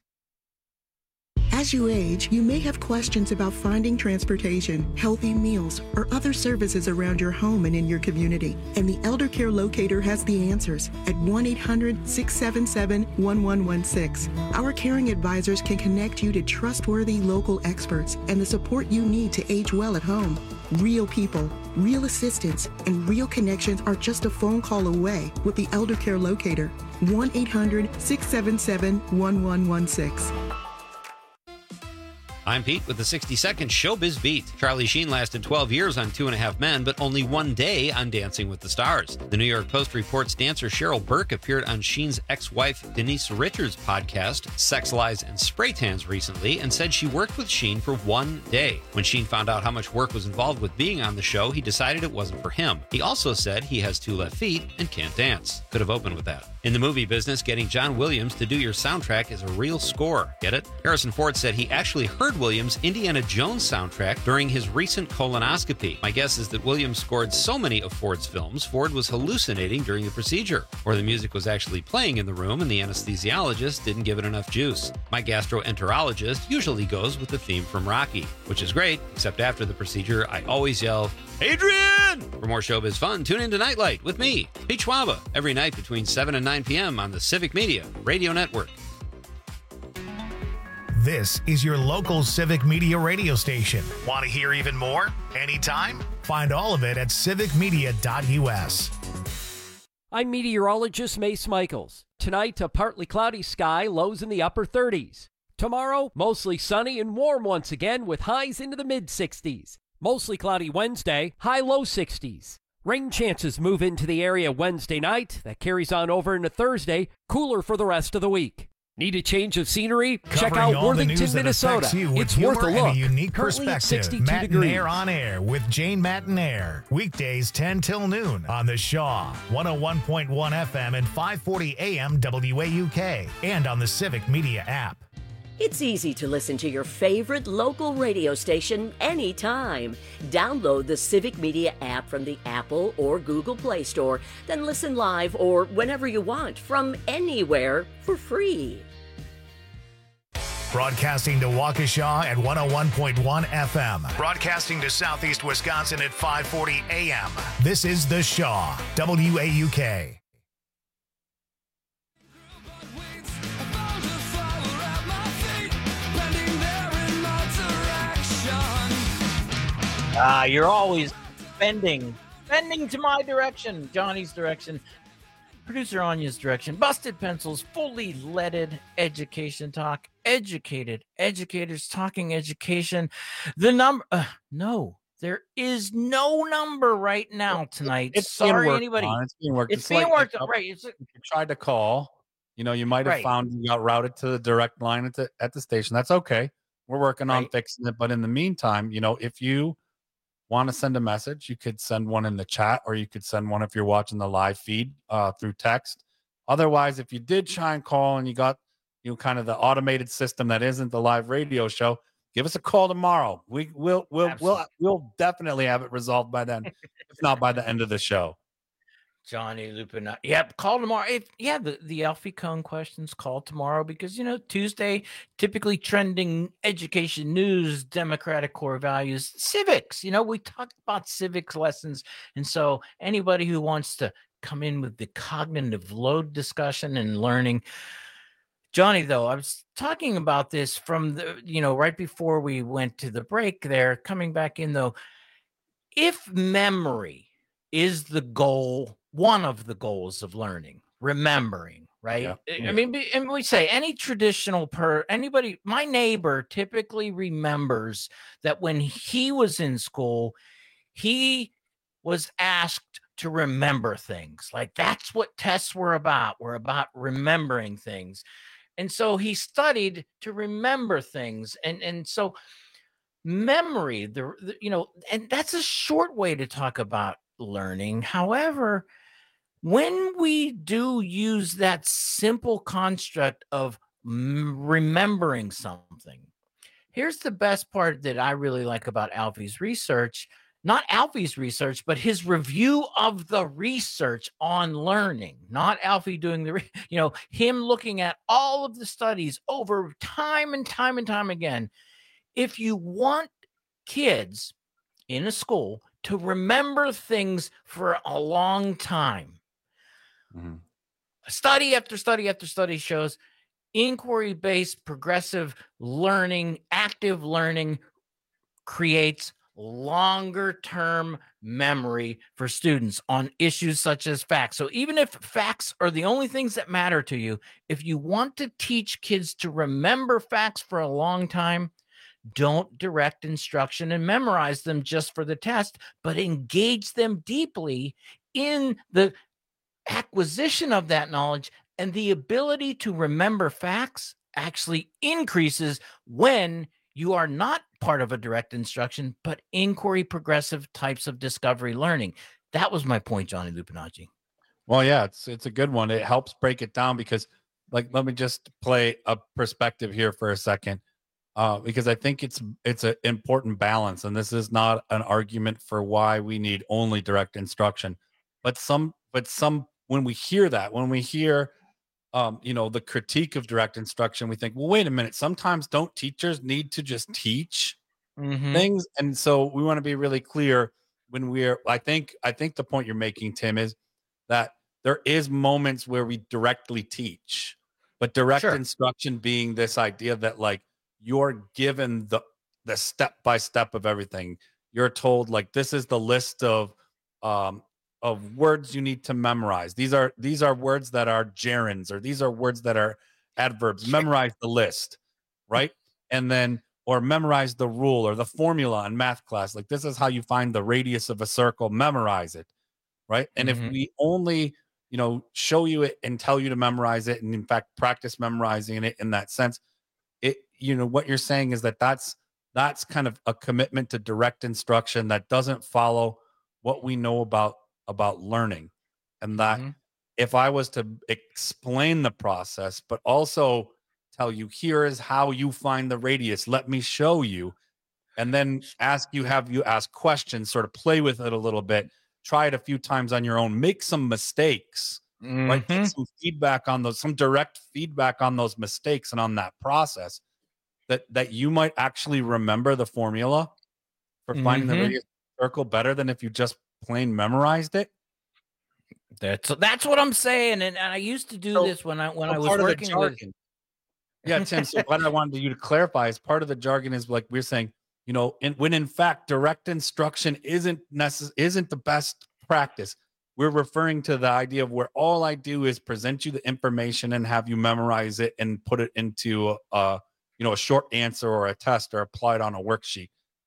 [SPEAKER 22] As you age, you may have questions about finding transportation, healthy meals, or other services around your home and in your community. And the Elder Care Locator has the answers at one eight hundred, six seven seven, one one one six. Our caring advisors can connect you to trustworthy local experts and the support you need to age well at home. Real people, real assistance, and real connections are just a phone call away with the Elder Care Locator. one eight hundred, six seven seven, one one one six.
[SPEAKER 2] I'm Pete with the sixty-second Showbiz Beat. Charlie Sheen lasted twelve years on Two and a Half Men, but only one day on Dancing with the Stars. The New York Post reports dancer Cheryl Burke appeared on Sheen's ex-wife Denise Richards' podcast, Sex, Lies, and Spray Tans recently, and said she worked with Sheen for one day. When Sheen found out how much work was involved with being on the show, he decided it wasn't for him. He also said he has two left feet and can't dance. Could have opened with that. In the movie business, getting John Williams to do your soundtrack is a real score. Get it? Harrison Ford said he actually heard Williams' Indiana Jones soundtrack during his recent colonoscopy. My guess is that Williams scored so many of Ford's films, Ford was hallucinating during the procedure, or the music was actually playing in the room and the anesthesiologist didn't give it enough juice. My gastroenterologist usually goes with the theme from Rocky, which is great, except after the procedure, I always yell, Adrian! For more showbiz fun, tune in to Nightlight with me, Pete Schwaba, every night between seven and nine p.m. on the Civic Media Radio Network.
[SPEAKER 5] This is your local Civic Media radio station. Want to hear even more? Anytime? Find all of it at civic media dot u s.
[SPEAKER 13] I'm meteorologist Mace Michaels. Tonight, a partly cloudy sky, lows in the upper thirties. Tomorrow, mostly sunny and warm once again with highs into the mid-sixties. Mostly cloudy Wednesday, high low sixties. Rain chances move into the area Wednesday night. That carries on over into Thursday, cooler for the rest of the week. Need a change of scenery? Check
[SPEAKER 5] Covering
[SPEAKER 13] out
[SPEAKER 5] all the
[SPEAKER 13] Worthington,
[SPEAKER 5] news that
[SPEAKER 13] Minnesota.
[SPEAKER 5] affects you with
[SPEAKER 13] It's worth a
[SPEAKER 5] humor
[SPEAKER 13] look.
[SPEAKER 5] and a unique
[SPEAKER 13] Currently at
[SPEAKER 5] perspective.
[SPEAKER 13] sixty-two
[SPEAKER 5] Matt and
[SPEAKER 13] degrees.
[SPEAKER 5] Air on Air with Jane Matt and Air. Weekdays ten till noon on the Shaw, one oh one point one F M and five forty A M W A U K, and on the Civic Media app.
[SPEAKER 20] It's easy to listen to your favorite local radio station anytime. Download the Civic Media app from the Apple or Google Play Store, then listen live or whenever you want from anywhere for free.
[SPEAKER 5] Broadcasting to Waukesha at one oh one point one F M. Broadcasting to Southeast Wisconsin at five forty A M. This is The Shaw, W A U K.
[SPEAKER 17] Ah, you're always bending, bending to my direction, Johnny's direction, producer Anya's direction. Busted Pencils, fully leaded education talk, educated educators talking education. The number, uh, no, There is no number right now tonight.
[SPEAKER 19] It's being
[SPEAKER 17] Sorry,
[SPEAKER 19] worked
[SPEAKER 17] anybody.
[SPEAKER 19] on. It's being worked.
[SPEAKER 17] It's
[SPEAKER 19] It's
[SPEAKER 17] being
[SPEAKER 19] like-
[SPEAKER 17] worked
[SPEAKER 19] like,
[SPEAKER 17] on. Right. It's,
[SPEAKER 19] If you tried to call, you know, you might have
[SPEAKER 17] Right.
[SPEAKER 19] found you got routed to the direct line at the at the station. That's okay. We're working on
[SPEAKER 17] Right.
[SPEAKER 19] fixing it. But in the meantime, you know, if you want to send a message, you could send one in the chat, or you could send one if you're watching the live feed uh, through text. Otherwise, if you did try and call and you got, you know, kind of the automated system that isn't the live radio show, give us a call tomorrow. We will we'll we'll we'll definitely have it resolved by then, if not by the end of the show.
[SPEAKER 17] Johnny Lupin. Yep, call tomorrow. If yeah, the, the Alfie Cohn questions, call tomorrow, because you know Tuesday typically trending education news, democratic core values, civics. You know, we talk about civics lessons, and so anybody who wants to come in with the cognitive load discussion and learning. Johnny, though, I was talking about this from the, you know, right before we went to the break there, coming back in though, if memory is the goal, one of the goals of learning, remembering, right?
[SPEAKER 19] Yeah.
[SPEAKER 17] I
[SPEAKER 19] Yeah.
[SPEAKER 17] mean, be- and we say any traditional per anybody, my neighbor typically remembers that when he was in school, he was asked to remember things. Like that's what tests were about. Were about remembering things. And so he studied to remember things. And, and so memory, the, the you know, and that's a short way to talk about learning. However, when we do use that simple construct of m- remembering something, here's the best part that I really like about Alfie's research. Not Alfie's research, but his review of the research on learning. Not Alfie doing the, re- you know, him looking at all of the studies over time and time and time again. If you want kids in a school to remember things for a long time, study after study after study shows inquiry-based progressive learning, active learning creates longer term memory for students on issues such as facts. So even if facts are the only things that matter to you, if you want to teach kids to remember facts for a long time, don't direct instruction and memorize them just for the test, but engage them deeply in the acquisition of that knowledge. And the ability to remember facts actually increases when you are not part of a direct instruction, but inquiry progressive types of discovery learning. That was my point, Johnny Lupinacci.
[SPEAKER 19] Well, yeah, it's it's a good one. It helps break it down because, like, let me just play a perspective here for a second, uh, because I think it's it's an important balance, and this is not an argument for why we need only direct instruction, but some but some when we hear that, when we hear um, you know, the critique of direct instruction, we think, well, wait a minute. Sometimes don't teachers need to just teach
[SPEAKER 17] Mhm.
[SPEAKER 19] things? And so we want to be really clear when we're, I think, I think the point you're making, Tim, is that there is moments where we directly teach, but direct
[SPEAKER 17] Sure.
[SPEAKER 19] instruction being this idea that like you're given the, the step-by-step of everything. You're told like, this is the list of, um, of words you need to memorize. These are these are words that are gerunds, or these are words that are adverbs. Memorize the list, right? And then or memorize the rule or the formula in math class. Like this is how you find the radius of a circle. Memorize it, right? And
[SPEAKER 17] Mhm.
[SPEAKER 19] if we only, you know, show you it and tell you to memorize it, and in fact practice memorizing it in that sense, it, you know, what you're saying is that that's that's kind of a commitment to direct instruction that doesn't follow what we know about about learning. And that
[SPEAKER 17] Mhm.
[SPEAKER 19] if I was to explain the process, but also tell you, here is how you find the radius, let me show you, and then ask you, have you ask questions, sort of play with it a little bit, try it a few times on your own, make some mistakes, right? Get
[SPEAKER 17] Mhm.
[SPEAKER 19] some feedback on those, some direct feedback on those mistakes and on that process, that that you might actually remember the formula for finding the
[SPEAKER 17] Mhm.
[SPEAKER 19] radius of the circle better than if you just plain memorized it.
[SPEAKER 17] That's that's what I'm saying, and, and I used to do
[SPEAKER 19] So-
[SPEAKER 17] this when I when
[SPEAKER 19] so
[SPEAKER 17] I was
[SPEAKER 19] part of the
[SPEAKER 17] working with.
[SPEAKER 19] jargon- Yeah, Tim. So what I wanted you to clarify is part of the jargon is like we're saying, you know, in, when in fact direct instruction isn't necess- isn't the best practice. We're referring to the idea of where all I do is present you the information and have you memorize it and put it into a, you know, a short answer or a test or apply it on a worksheet.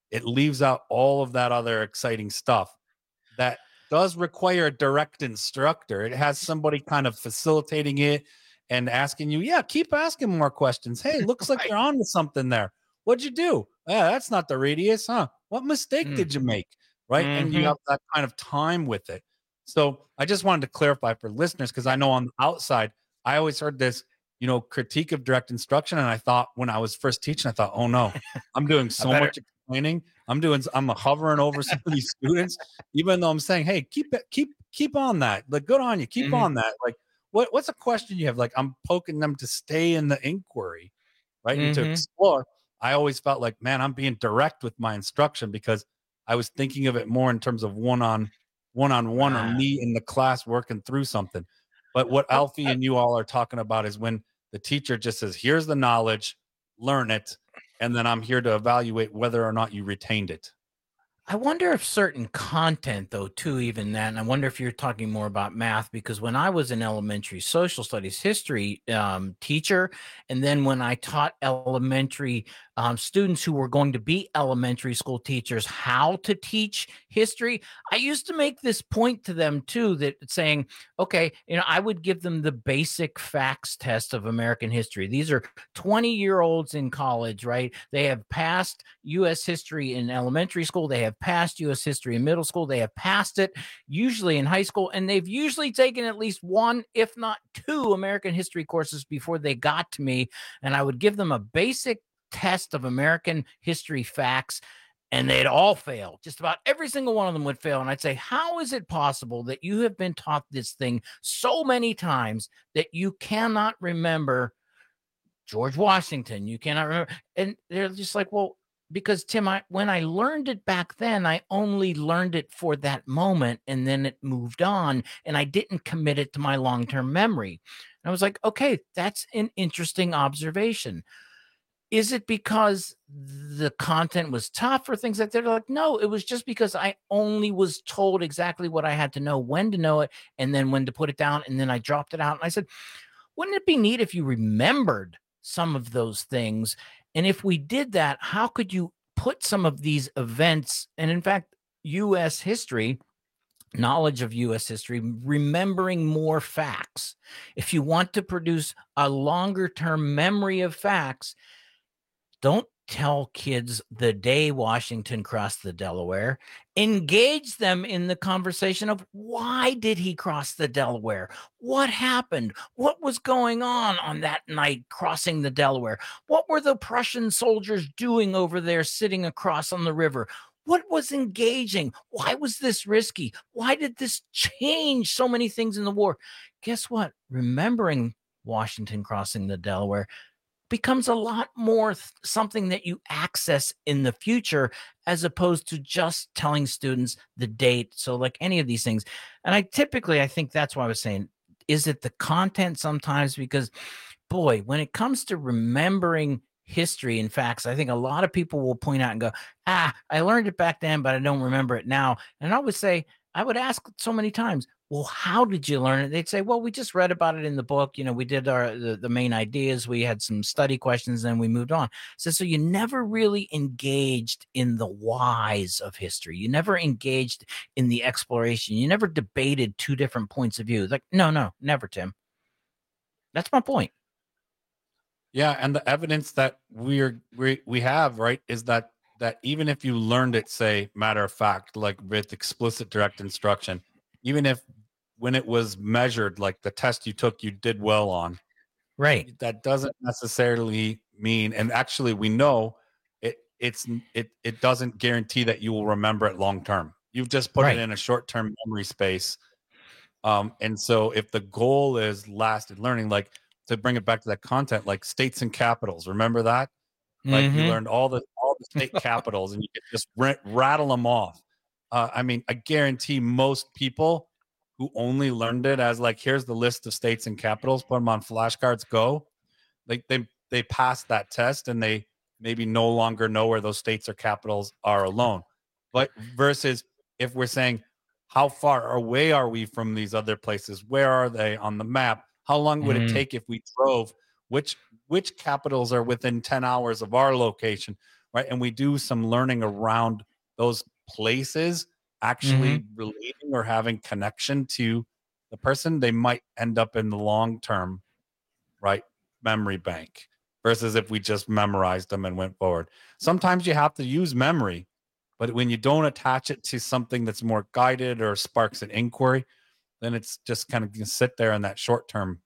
[SPEAKER 19] it leaves out all of that other exciting stuff that does require a direct instructor. It has somebody kind of facilitating it and asking you, yeah, keep asking more questions. Hey, looks like you're on to something there. What'd you do? Yeah, that's not the radius, huh? What mistake mm. did you make? Right. Mm-hmm. And you have that kind of time with it. So I just wanted to clarify for listeners, because I know on the outside, I always heard this, you know, critique of direct instruction. And I thought when I was first teaching, I thought, oh no, I'm doing so much explaining. I'm doing, I'm hovering over some of these students, even though I'm saying, hey, keep it, keep, keep on that. Like, good on you. Keep mm-hmm. on that. Like, what, what's a question you have? Like, I'm poking them to stay in the inquiry, right? Mm-hmm. And to explore. I always felt like, man, I'm being direct with my instruction, because I was thinking of it more in terms of one on one on one or me in the class working through something. But what Alfie and you all are talking about is when the teacher just says, here's the knowledge, learn it, and then I'm here to evaluate whether or not you retained it.
[SPEAKER 17] I wonder if certain content, though, too, even that, and I wonder if you're talking more about math, because when I was an elementary social studies history um, teacher, and then when I taught elementary um, students who were going to be elementary school teachers how to teach history, I used to make this point to them, too, that saying, okay, you know, I would give them the basic facts test of American history. These are twenty-year-olds in college, right? They have passed U S history in elementary school. They have passed U S history in middle school. They have passed it usually in high school, and they've usually taken at least one, if not two, American history courses before they got to me. And I would give them a basic test of American history facts, and they'd all fail. Just about every single one of them would fail. And I'd say, how is it possible that you have been taught this thing so many times that you cannot remember George Washington? You cannot remember. And they're just like, well, because Tim, I, when I learned it back then, I only learned it for that moment, and then it moved on, and I didn't commit it to my long-term memory. And I was like, okay, that's an interesting observation. Is it because the content was tough or things like that? They're like, no, it was just because I only was told exactly what I had to know, when to know it, and then when to put it down, and then I dropped it out. And I said, wouldn't it be neat if you remembered some of those things? And if we did that, how could you put some of these events, and in fact, U S history, knowledge of U S history, remembering more facts? If you want to produce a longer term memory of facts, don't tell kids the day Washington crossed the Delaware. Engage them in the conversation of, why did he cross the Delaware? What happened? What was going on on that night crossing the Delaware? What were the Prussian soldiers doing over there sitting across on the river? What was engaging? Why was this risky? Why did this change so many things in the war? Guess what? Remembering Washington crossing the Delaware becomes a lot more th- something that you access in the future, as opposed to just telling students the date. So like any of these things. And I typically, I think that's why I was saying, is it the content sometimes? Because boy, when it comes to remembering history and facts, I think a lot of people will point out and go, ah, I learned it back then, but I don't remember it now. And I would say, I would ask so many times, well, how did you learn it? They'd say, well, we just read about it in the book. You know, we did our the, the main ideas. We had some study questions, and we moved on. So, so you never really engaged in the whys of history. You never engaged in the exploration. You never debated two different points of view. Like, no, no, never, Tim. That's my point.
[SPEAKER 19] Yeah, and the evidence that we're we we have, right, is that that even if you learned it, say, matter of fact, like with explicit direct instruction, even if when it was measured, like the test you took, you did well on,
[SPEAKER 17] right?
[SPEAKER 19] That doesn't necessarily mean, and actually we know it it's it it doesn't guarantee that you will remember it long term. You've just put
[SPEAKER 17] Right.
[SPEAKER 19] it in a short term memory space. Um, and so if the goal is lasted learning, like to bring it back to that content, like states and capitals, remember that? Like you
[SPEAKER 17] Mhm.
[SPEAKER 19] learned all the all the state capitals, and you could just ra- rattle them off. Uh, I mean, I guarantee most people who only learned it as like, here's the list of states and capitals, put them on flashcards, go. Like they they passed that test, and they maybe no longer know where those states or capitals are alone. But versus if we're saying, how far away are we from these other places? Where are they on the map? How long would
[SPEAKER 17] Mhm.
[SPEAKER 19] it take if we drove? Which which capitals are within ten hours of our location? right? And we do some learning around those places actually
[SPEAKER 17] Mhm.
[SPEAKER 19] relating or having connection to the person, they might end up in the long term, right, memory bank versus if we just memorized them and went forward. Sometimes you have to use memory, but when you don't attach it to something that's more guided or sparks an inquiry, then it's just kind of going to sit there in that short term.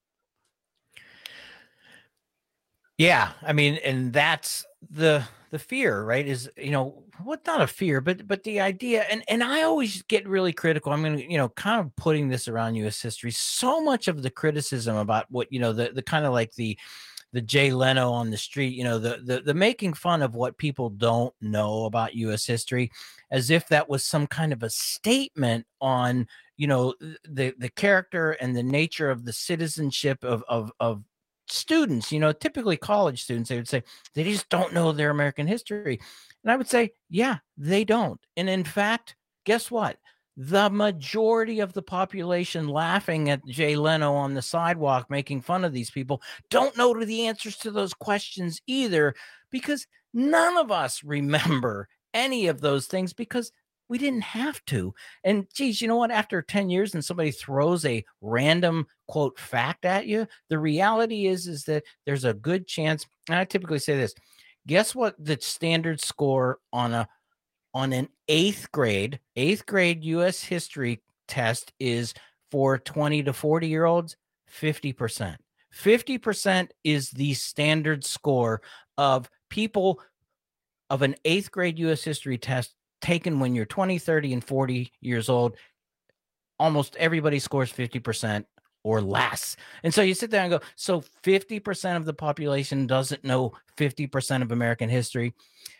[SPEAKER 17] Yeah, I mean, and that's the the fear, right? Is, you know, what, not a fear, but but the idea, and and I always get really critical. I'm gonna, you know, kind of putting this around U S history. So much of the criticism about what, you know, the the kind of like the the Jay Leno on the street, you know, the the the making fun of what people don't know about U S history, as if that was some kind of a statement on, you know, the the character and the nature of the citizenship of of of students, you know, typically college students. They would say they just don't know their American history. And I would say, yeah, they don't. And in fact, guess what? The majority of the population laughing at Jay Leno on the sidewalk, making fun of these people, don't know the answers to those questions either, because none of us remember any of those things because we didn't have to. And geez, you know what? After ten years and somebody throws a random quote fact at you, the reality is, is that there's a good chance. And I typically say this, guess what the standard score on a, on an eighth grade, eighth grade U S history test is for twenty to forty year olds? fifty percent. fifty percent is the standard score of people of an eighth grade U S history test taken when you're twenty, thirty, and forty years old. Almost everybody scores fifty percent or less. And so you sit there and go, so fifty percent of the population doesn't know fifty percent of American history.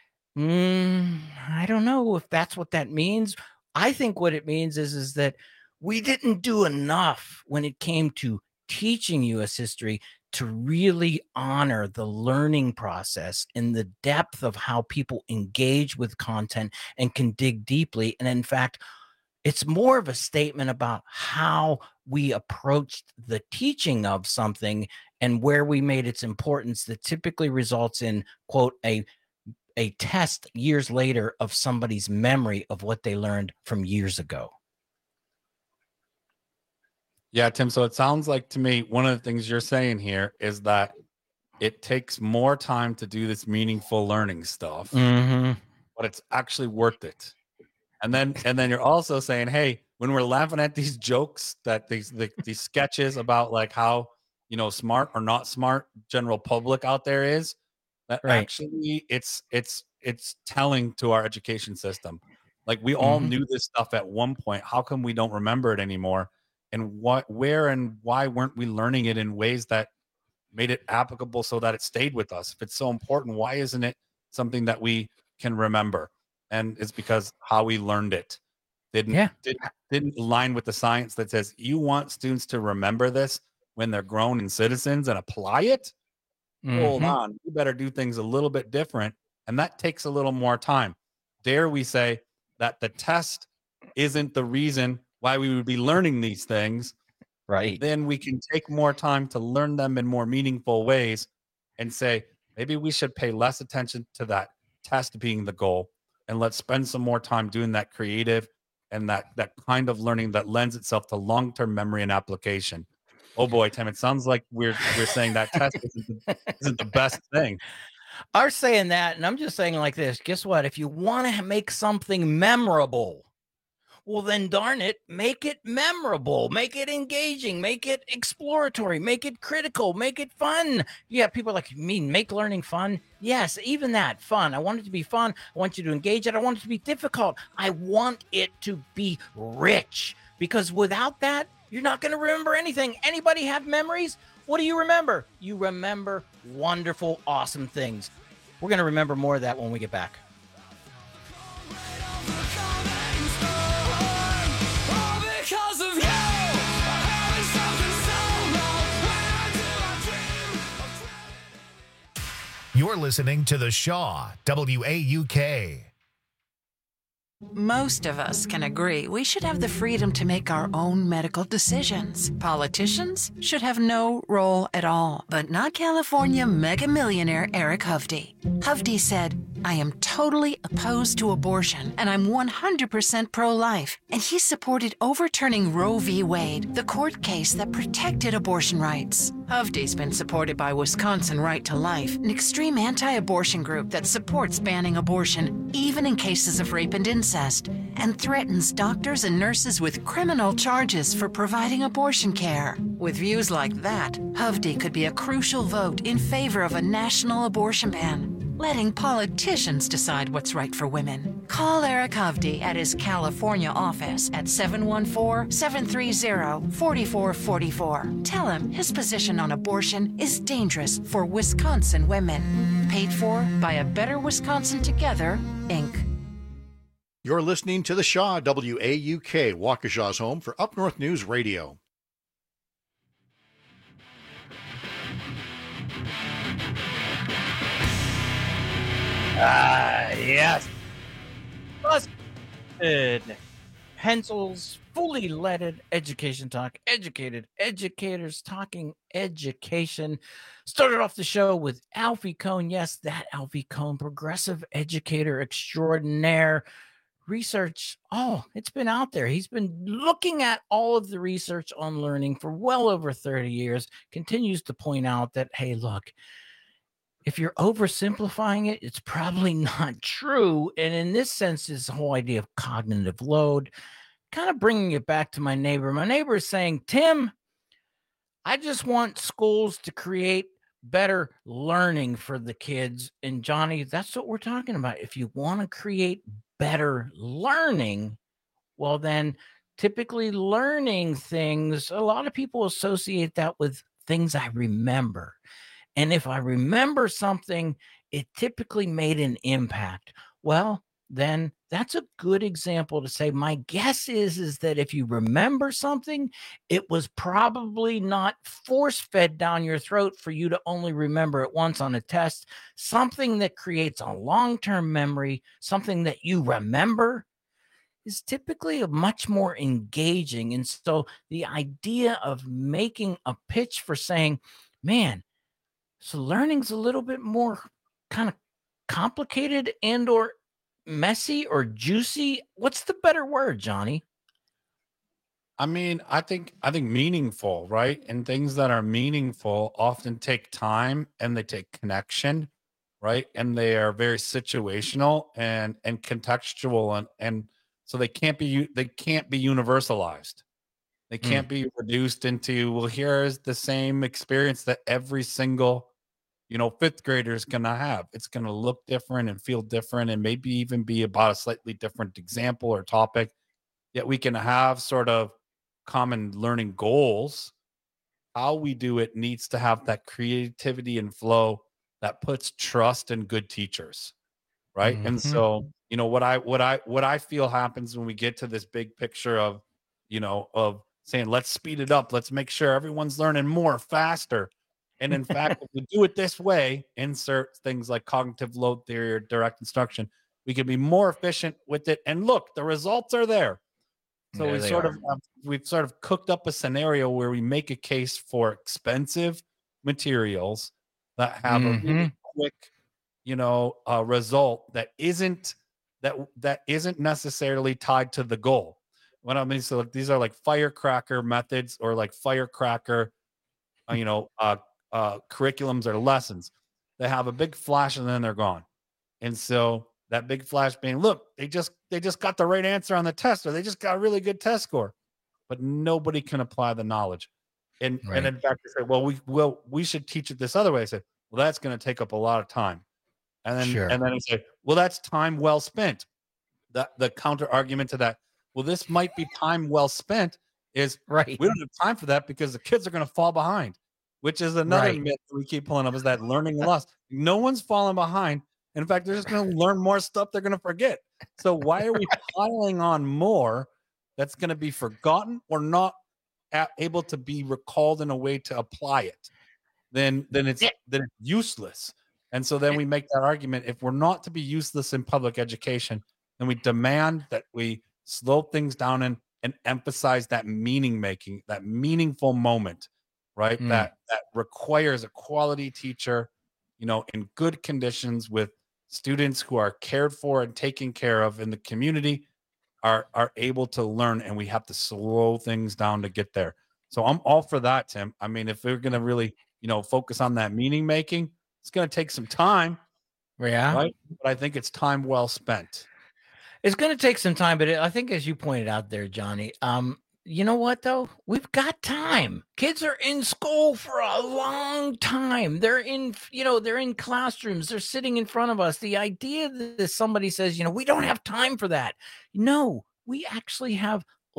[SPEAKER 17] Mm, I don't know if that's what that means. I think what it means is, is that we didn't do enough when it came to teaching U S history to really honor the learning process and the depth of how people engage with content and can dig deeply. And in fact, it's more of a statement about how we approached the teaching of something and where we made its importance that typically results in, quote, a, a test years later of somebody's memory of what they learned from years ago.
[SPEAKER 19] Yeah, Tim. So it sounds like to me, one of the things you're saying here is that it takes more time to do this meaningful learning stuff,
[SPEAKER 17] Mhm.
[SPEAKER 19] but it's actually worth it. And then, and then you're also saying, hey, when we're laughing at these jokes, that these the, these sketches about like how, you know, smart or not smart general public out there is, that
[SPEAKER 17] Right.
[SPEAKER 19] actually it's it's it's telling to our education system. Like we all
[SPEAKER 17] Mhm.
[SPEAKER 19] knew this stuff at one point. How come we don't remember it anymore? And what, where, and why weren't we learning it in ways that made it applicable so that it stayed with us? If it's so important, why isn't it something that we can remember? And it's because how we learned it didn't
[SPEAKER 17] Yeah.
[SPEAKER 19] didn't, didn't align with the science that says you want students to remember this when they're grown and citizens and apply it. Hold
[SPEAKER 17] Mhm.
[SPEAKER 19] on, you better do things a little bit different, and that takes a little more time. Dare we say that the test isn't the reason why we would be learning these things,
[SPEAKER 17] right?
[SPEAKER 19] Then we can take more time to learn them in more meaningful ways and say, maybe we should pay less attention to that test being the goal, and let's spend some more time doing that creative and that that kind of learning that lends itself to long-term memory and application. Oh boy, Tim, it sounds like we're we're saying that test isn't the, isn't the best thing.
[SPEAKER 17] Are saying that, and I'm just saying like this. Guess what? If you want to make something memorable, well, then darn it, make it memorable, make it engaging, make it exploratory, make it critical, make it fun. Yeah, people are like, you mean make learning fun? Yes, even that, fun. I want it to be fun. I want you to engage it. I want it to be difficult. I want it to be rich, because without that, you're not going to remember anything. Anybody have memories? What do you remember? You remember wonderful, awesome things. We're going to remember more of that when we get back.
[SPEAKER 5] You're listening to The Shaw, W A U K.
[SPEAKER 1] Most of us can agree we should have the freedom to make our own medical decisions. Politicians should have no role at all, but not California mega millionaire Eric Hovde. Hovde said, I am totally opposed to abortion, and I'm one hundred percent pro-life. And he supported overturning Roe v. Wade, the court case that protected abortion rights. Hovde's been supported by Wisconsin Right to Life, an extreme anti-abortion group that supports banning abortion, even in cases of rape and incest, and threatens doctors and nurses with criminal charges for providing abortion care. With views like that, Hovde could be a crucial vote in favor of a national abortion ban, letting politicians decide what's right for women. Call Eric Hovde at his California office at seven one four, seven three zero, four four four four. Tell him his position on abortion is dangerous for Wisconsin women. Paid for by A Better Wisconsin Together, Incorporated.
[SPEAKER 11] You're listening to The Shaw, W A U K, Waukesha's home for Up North News Radio.
[SPEAKER 17] Ah, yes. Busted Pencils, fully leaded education talk, educated educators talking education. Started off the show with Alfie Kohn. Yes, that Alfie Kohn, progressive educator extraordinaire. Research, oh, it's been out there. He's been looking at all of the research on learning for well over thirty years, continues to point out that, hey, look, if you're oversimplifying it, it's probably not true. And in this sense, is the whole idea of cognitive load, kind of bringing it back to my neighbor. My neighbor is saying, Tim, I just want schools to create better learning for the kids. And Johnny, that's what we're talking about. If you want to create better learning, well, then typically learning things, a lot of people associate that with things I remember. And if I remember something, it typically made an impact. Well, then that's a good example to say, my guess is, is that if you remember something, it was probably not force-fed down your throat for you to only remember it once on a test. Something that creates a long-term memory, something that you remember, is typically a much more engaging. And so the idea of making a pitch for saying, man, so learning's a little bit more kind of complicated and or messy or juicy. What's the better word, Johnny?
[SPEAKER 19] I mean, I think I think meaningful, right? And things that are meaningful often take time and they take connection, right? And they are very situational and and contextual, and and so they can't be they can't be universalized. They can't mm. be reduced into, well, here's the same experience that every single, you know, fifth grader is going to have. It's going to look different and feel different and maybe even be about a slightly different example or topic. Yet we can have sort of common learning goals. How we do it needs to have that creativity and flow that puts trust in good teachers, right? Mm-hmm. And so, you know, what I what I what I feel happens when we get to this big picture of, you know, of saying, let's speed it up. Let's make sure everyone's learning more faster. And in fact, if we do it this way, insert things like cognitive load theory or direct instruction, we can be more efficient with it. And look, the results are there. So we sort are. of have, we've sort of cooked up a scenario where we make a case for expensive materials that have mm-hmm. a really quick, you know, uh, result that isn't that that isn't necessarily tied to the goal. What I mean, so these are like firecracker methods or like firecracker, uh, you know, uh, uh, curriculums or lessons. They have a big flash and then they're gone. And so that big flash being, look, they just they just got the right answer on the test, or they just got a really good test score, but nobody can apply the knowledge. And right. and in fact, they say, well, we will we should teach it this other way. I said, well, that's going to take up a lot of time. And then sure. and then I say, well, that's time well spent. The the counter argument to that, well, this might be time well spent, is right. We don't have time for that because the kids are going to fall behind, which is another right. myth that we keep pulling up, is that learning loss. No one's falling behind. In fact, they're just going to learn more stuff they're going to forget. So why are we piling on more that's going to be forgotten or not a- able to be recalled in a way to apply it? Then, then it's then it's useless. And so then we make that argument. If we're not to be useless in public education, then we demand that we slow things down and, and emphasize that meaning making, that meaningful moment, right? Mm. That that requires a quality teacher, you know, in good conditions with students who are cared for and taken care of in the community are are able to learn, and we have to slow things down to get there. So I'm all for that, Tim. I mean, if we're going to really, you know, focus on that meaning making, it's going to take some time.
[SPEAKER 17] Yeah.
[SPEAKER 19] Right? But I think it's time well spent.
[SPEAKER 17] It's going to take some time, but it, I think as you pointed out there, Johnny, um, you know what, though? We've got time. Kids are in school for a long time. They're in, you know, they're in classrooms. They're sitting in front of us. The idea that somebody says, you know, we don't have time for that. No, we actually have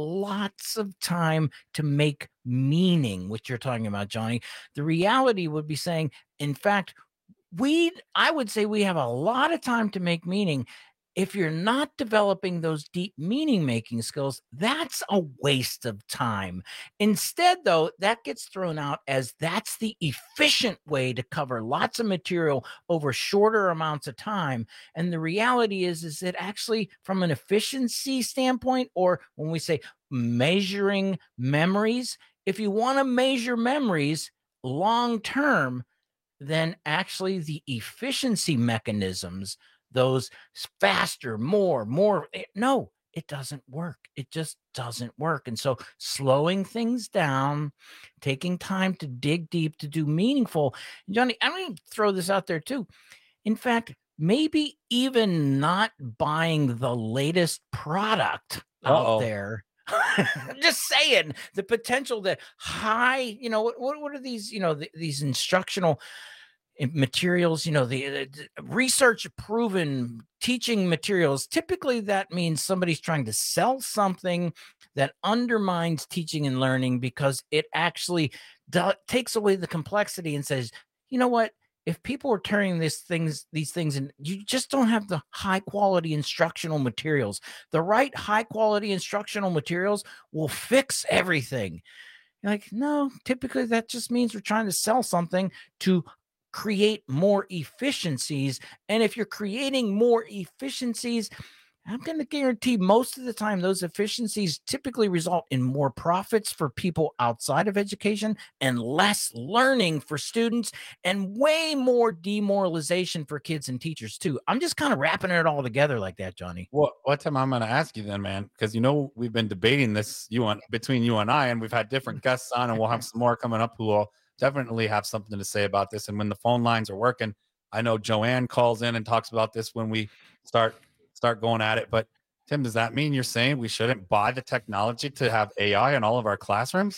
[SPEAKER 17] lots of time to make meaning, which you're talking about, Johnny. The reality would be saying, in fact, we, I would say we have a lot of time to make meaning. If you're not developing those deep meaning making skills, that's a waste of time. Instead, though, that gets thrown out as that's the efficient way to cover lots of material over shorter amounts of time. And the reality is, is that actually from an efficiency standpoint, or when we say measuring memories, if you want to measure memories long term, then actually the efficiency mechanisms, those faster, more, more. No, it doesn't work. It just doesn't work. And so slowing things down, taking time to dig deep, to do meaningful. Johnny, I'm going to throw this out there too. In fact, maybe even not buying the latest product
[SPEAKER 19] Uh-oh.
[SPEAKER 17] out there. I'm just saying the potential that high, you know, what, what are these, you know, the, these instructional materials, you know, the, the research proven teaching materials. Typically that means somebody's trying to sell something that undermines teaching and learning because it actually do- takes away the complexity and says, you know what, if people are turning these things, these things, and you just don't have the high quality instructional materials, the right high quality instructional materials will fix everything. You're like, no, typically that just means we're trying to sell something to create more efficiencies. And if you're creating more efficiencies, I'm going to guarantee most of the time those efficiencies typically result in more profits for people outside of education and less learning for students and way more demoralization for kids and teachers too. I'm just kind of wrapping it all together like that, Johnny.
[SPEAKER 19] What what time I'm going to ask you then, man? Because you know we've been debating this you and between you and I, and we've had different guests on, and we'll have some more coming up who will definitely have something to say about this. And when the phone lines are working, I know Joanne calls in and talks about this when we start start going at it. But Tim, does that mean you're saying we shouldn't buy the technology to have A I in all of our classrooms?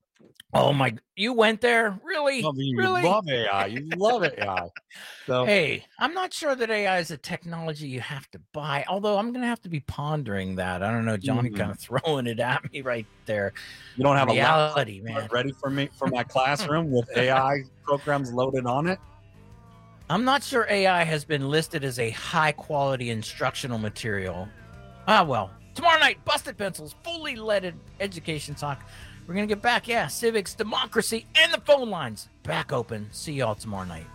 [SPEAKER 17] Oh my, you went there? Really?
[SPEAKER 19] No, you
[SPEAKER 17] really?
[SPEAKER 19] love A I. You love A I. So,
[SPEAKER 17] hey, I'm not sure that A I is a technology you have to buy, although I'm going to have to be pondering that. I don't know, Johnny
[SPEAKER 19] mm-hmm.
[SPEAKER 17] kind of throwing it at me right there.
[SPEAKER 19] You don't have
[SPEAKER 17] reality,
[SPEAKER 19] a laptop
[SPEAKER 17] man.
[SPEAKER 19] ready for me for my classroom with A I programs loaded on it?
[SPEAKER 17] I'm not sure A I has been listed as a high quality instructional material. Ah, well, tomorrow night, Busted Pencils, fully leaded education talk. We're going to get back, yeah, civics, democracy, and the phone lines back open. See y'all tomorrow night.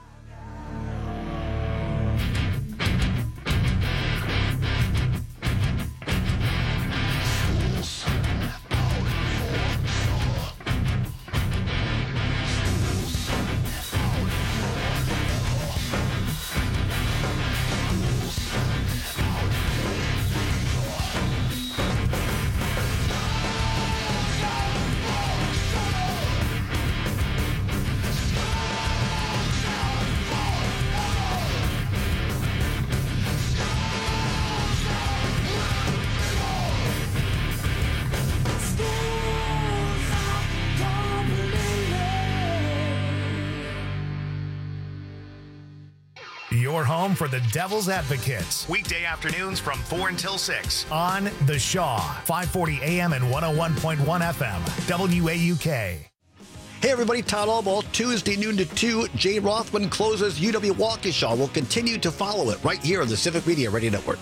[SPEAKER 5] Your home for the Devil's Advocates. Weekday afternoons from four until six on The Shaw, five forty A M and one oh one point one F M, W A U K.
[SPEAKER 4] Hey everybody, Todd Allball, Tuesday noon to two. Jay Rothman closes U W Waukesha. We'll continue to follow it right here on the Civic Media Radio Network.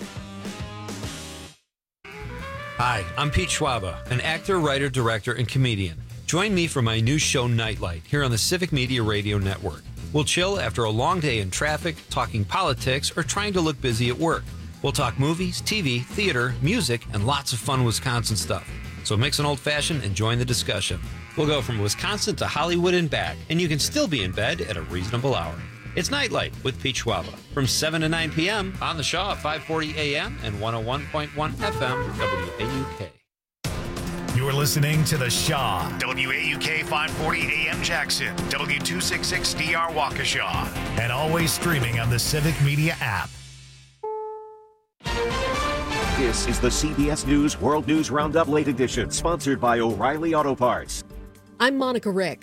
[SPEAKER 2] Hi, I'm Pete Schwaba, an actor, writer, director, and comedian. Join me for my new show, Nightlight, here on the Civic Media Radio Network. We'll chill after a long day in traffic, talking politics, or trying to look busy at work. We'll talk movies, T V, theater, music, and lots of fun Wisconsin stuff. So mix an old-fashioned and join the discussion. We'll go from Wisconsin to Hollywood and back, and you can still be in bed at a reasonable hour. It's Nightlight with Pete Schwaba from seven to nine p.m. on the Shaw at five forty a.m. and one oh one point one F M W A U K.
[SPEAKER 5] You're listening to The Shaw, W A U K five forty A M Jackson, W two sixty-six D R Waukesha, and always streaming on the Civic Media app.
[SPEAKER 7] This is the C B S News World News Roundup Late Edition, sponsored by O'Reilly Auto Parts.
[SPEAKER 10] I'm Monica Rick.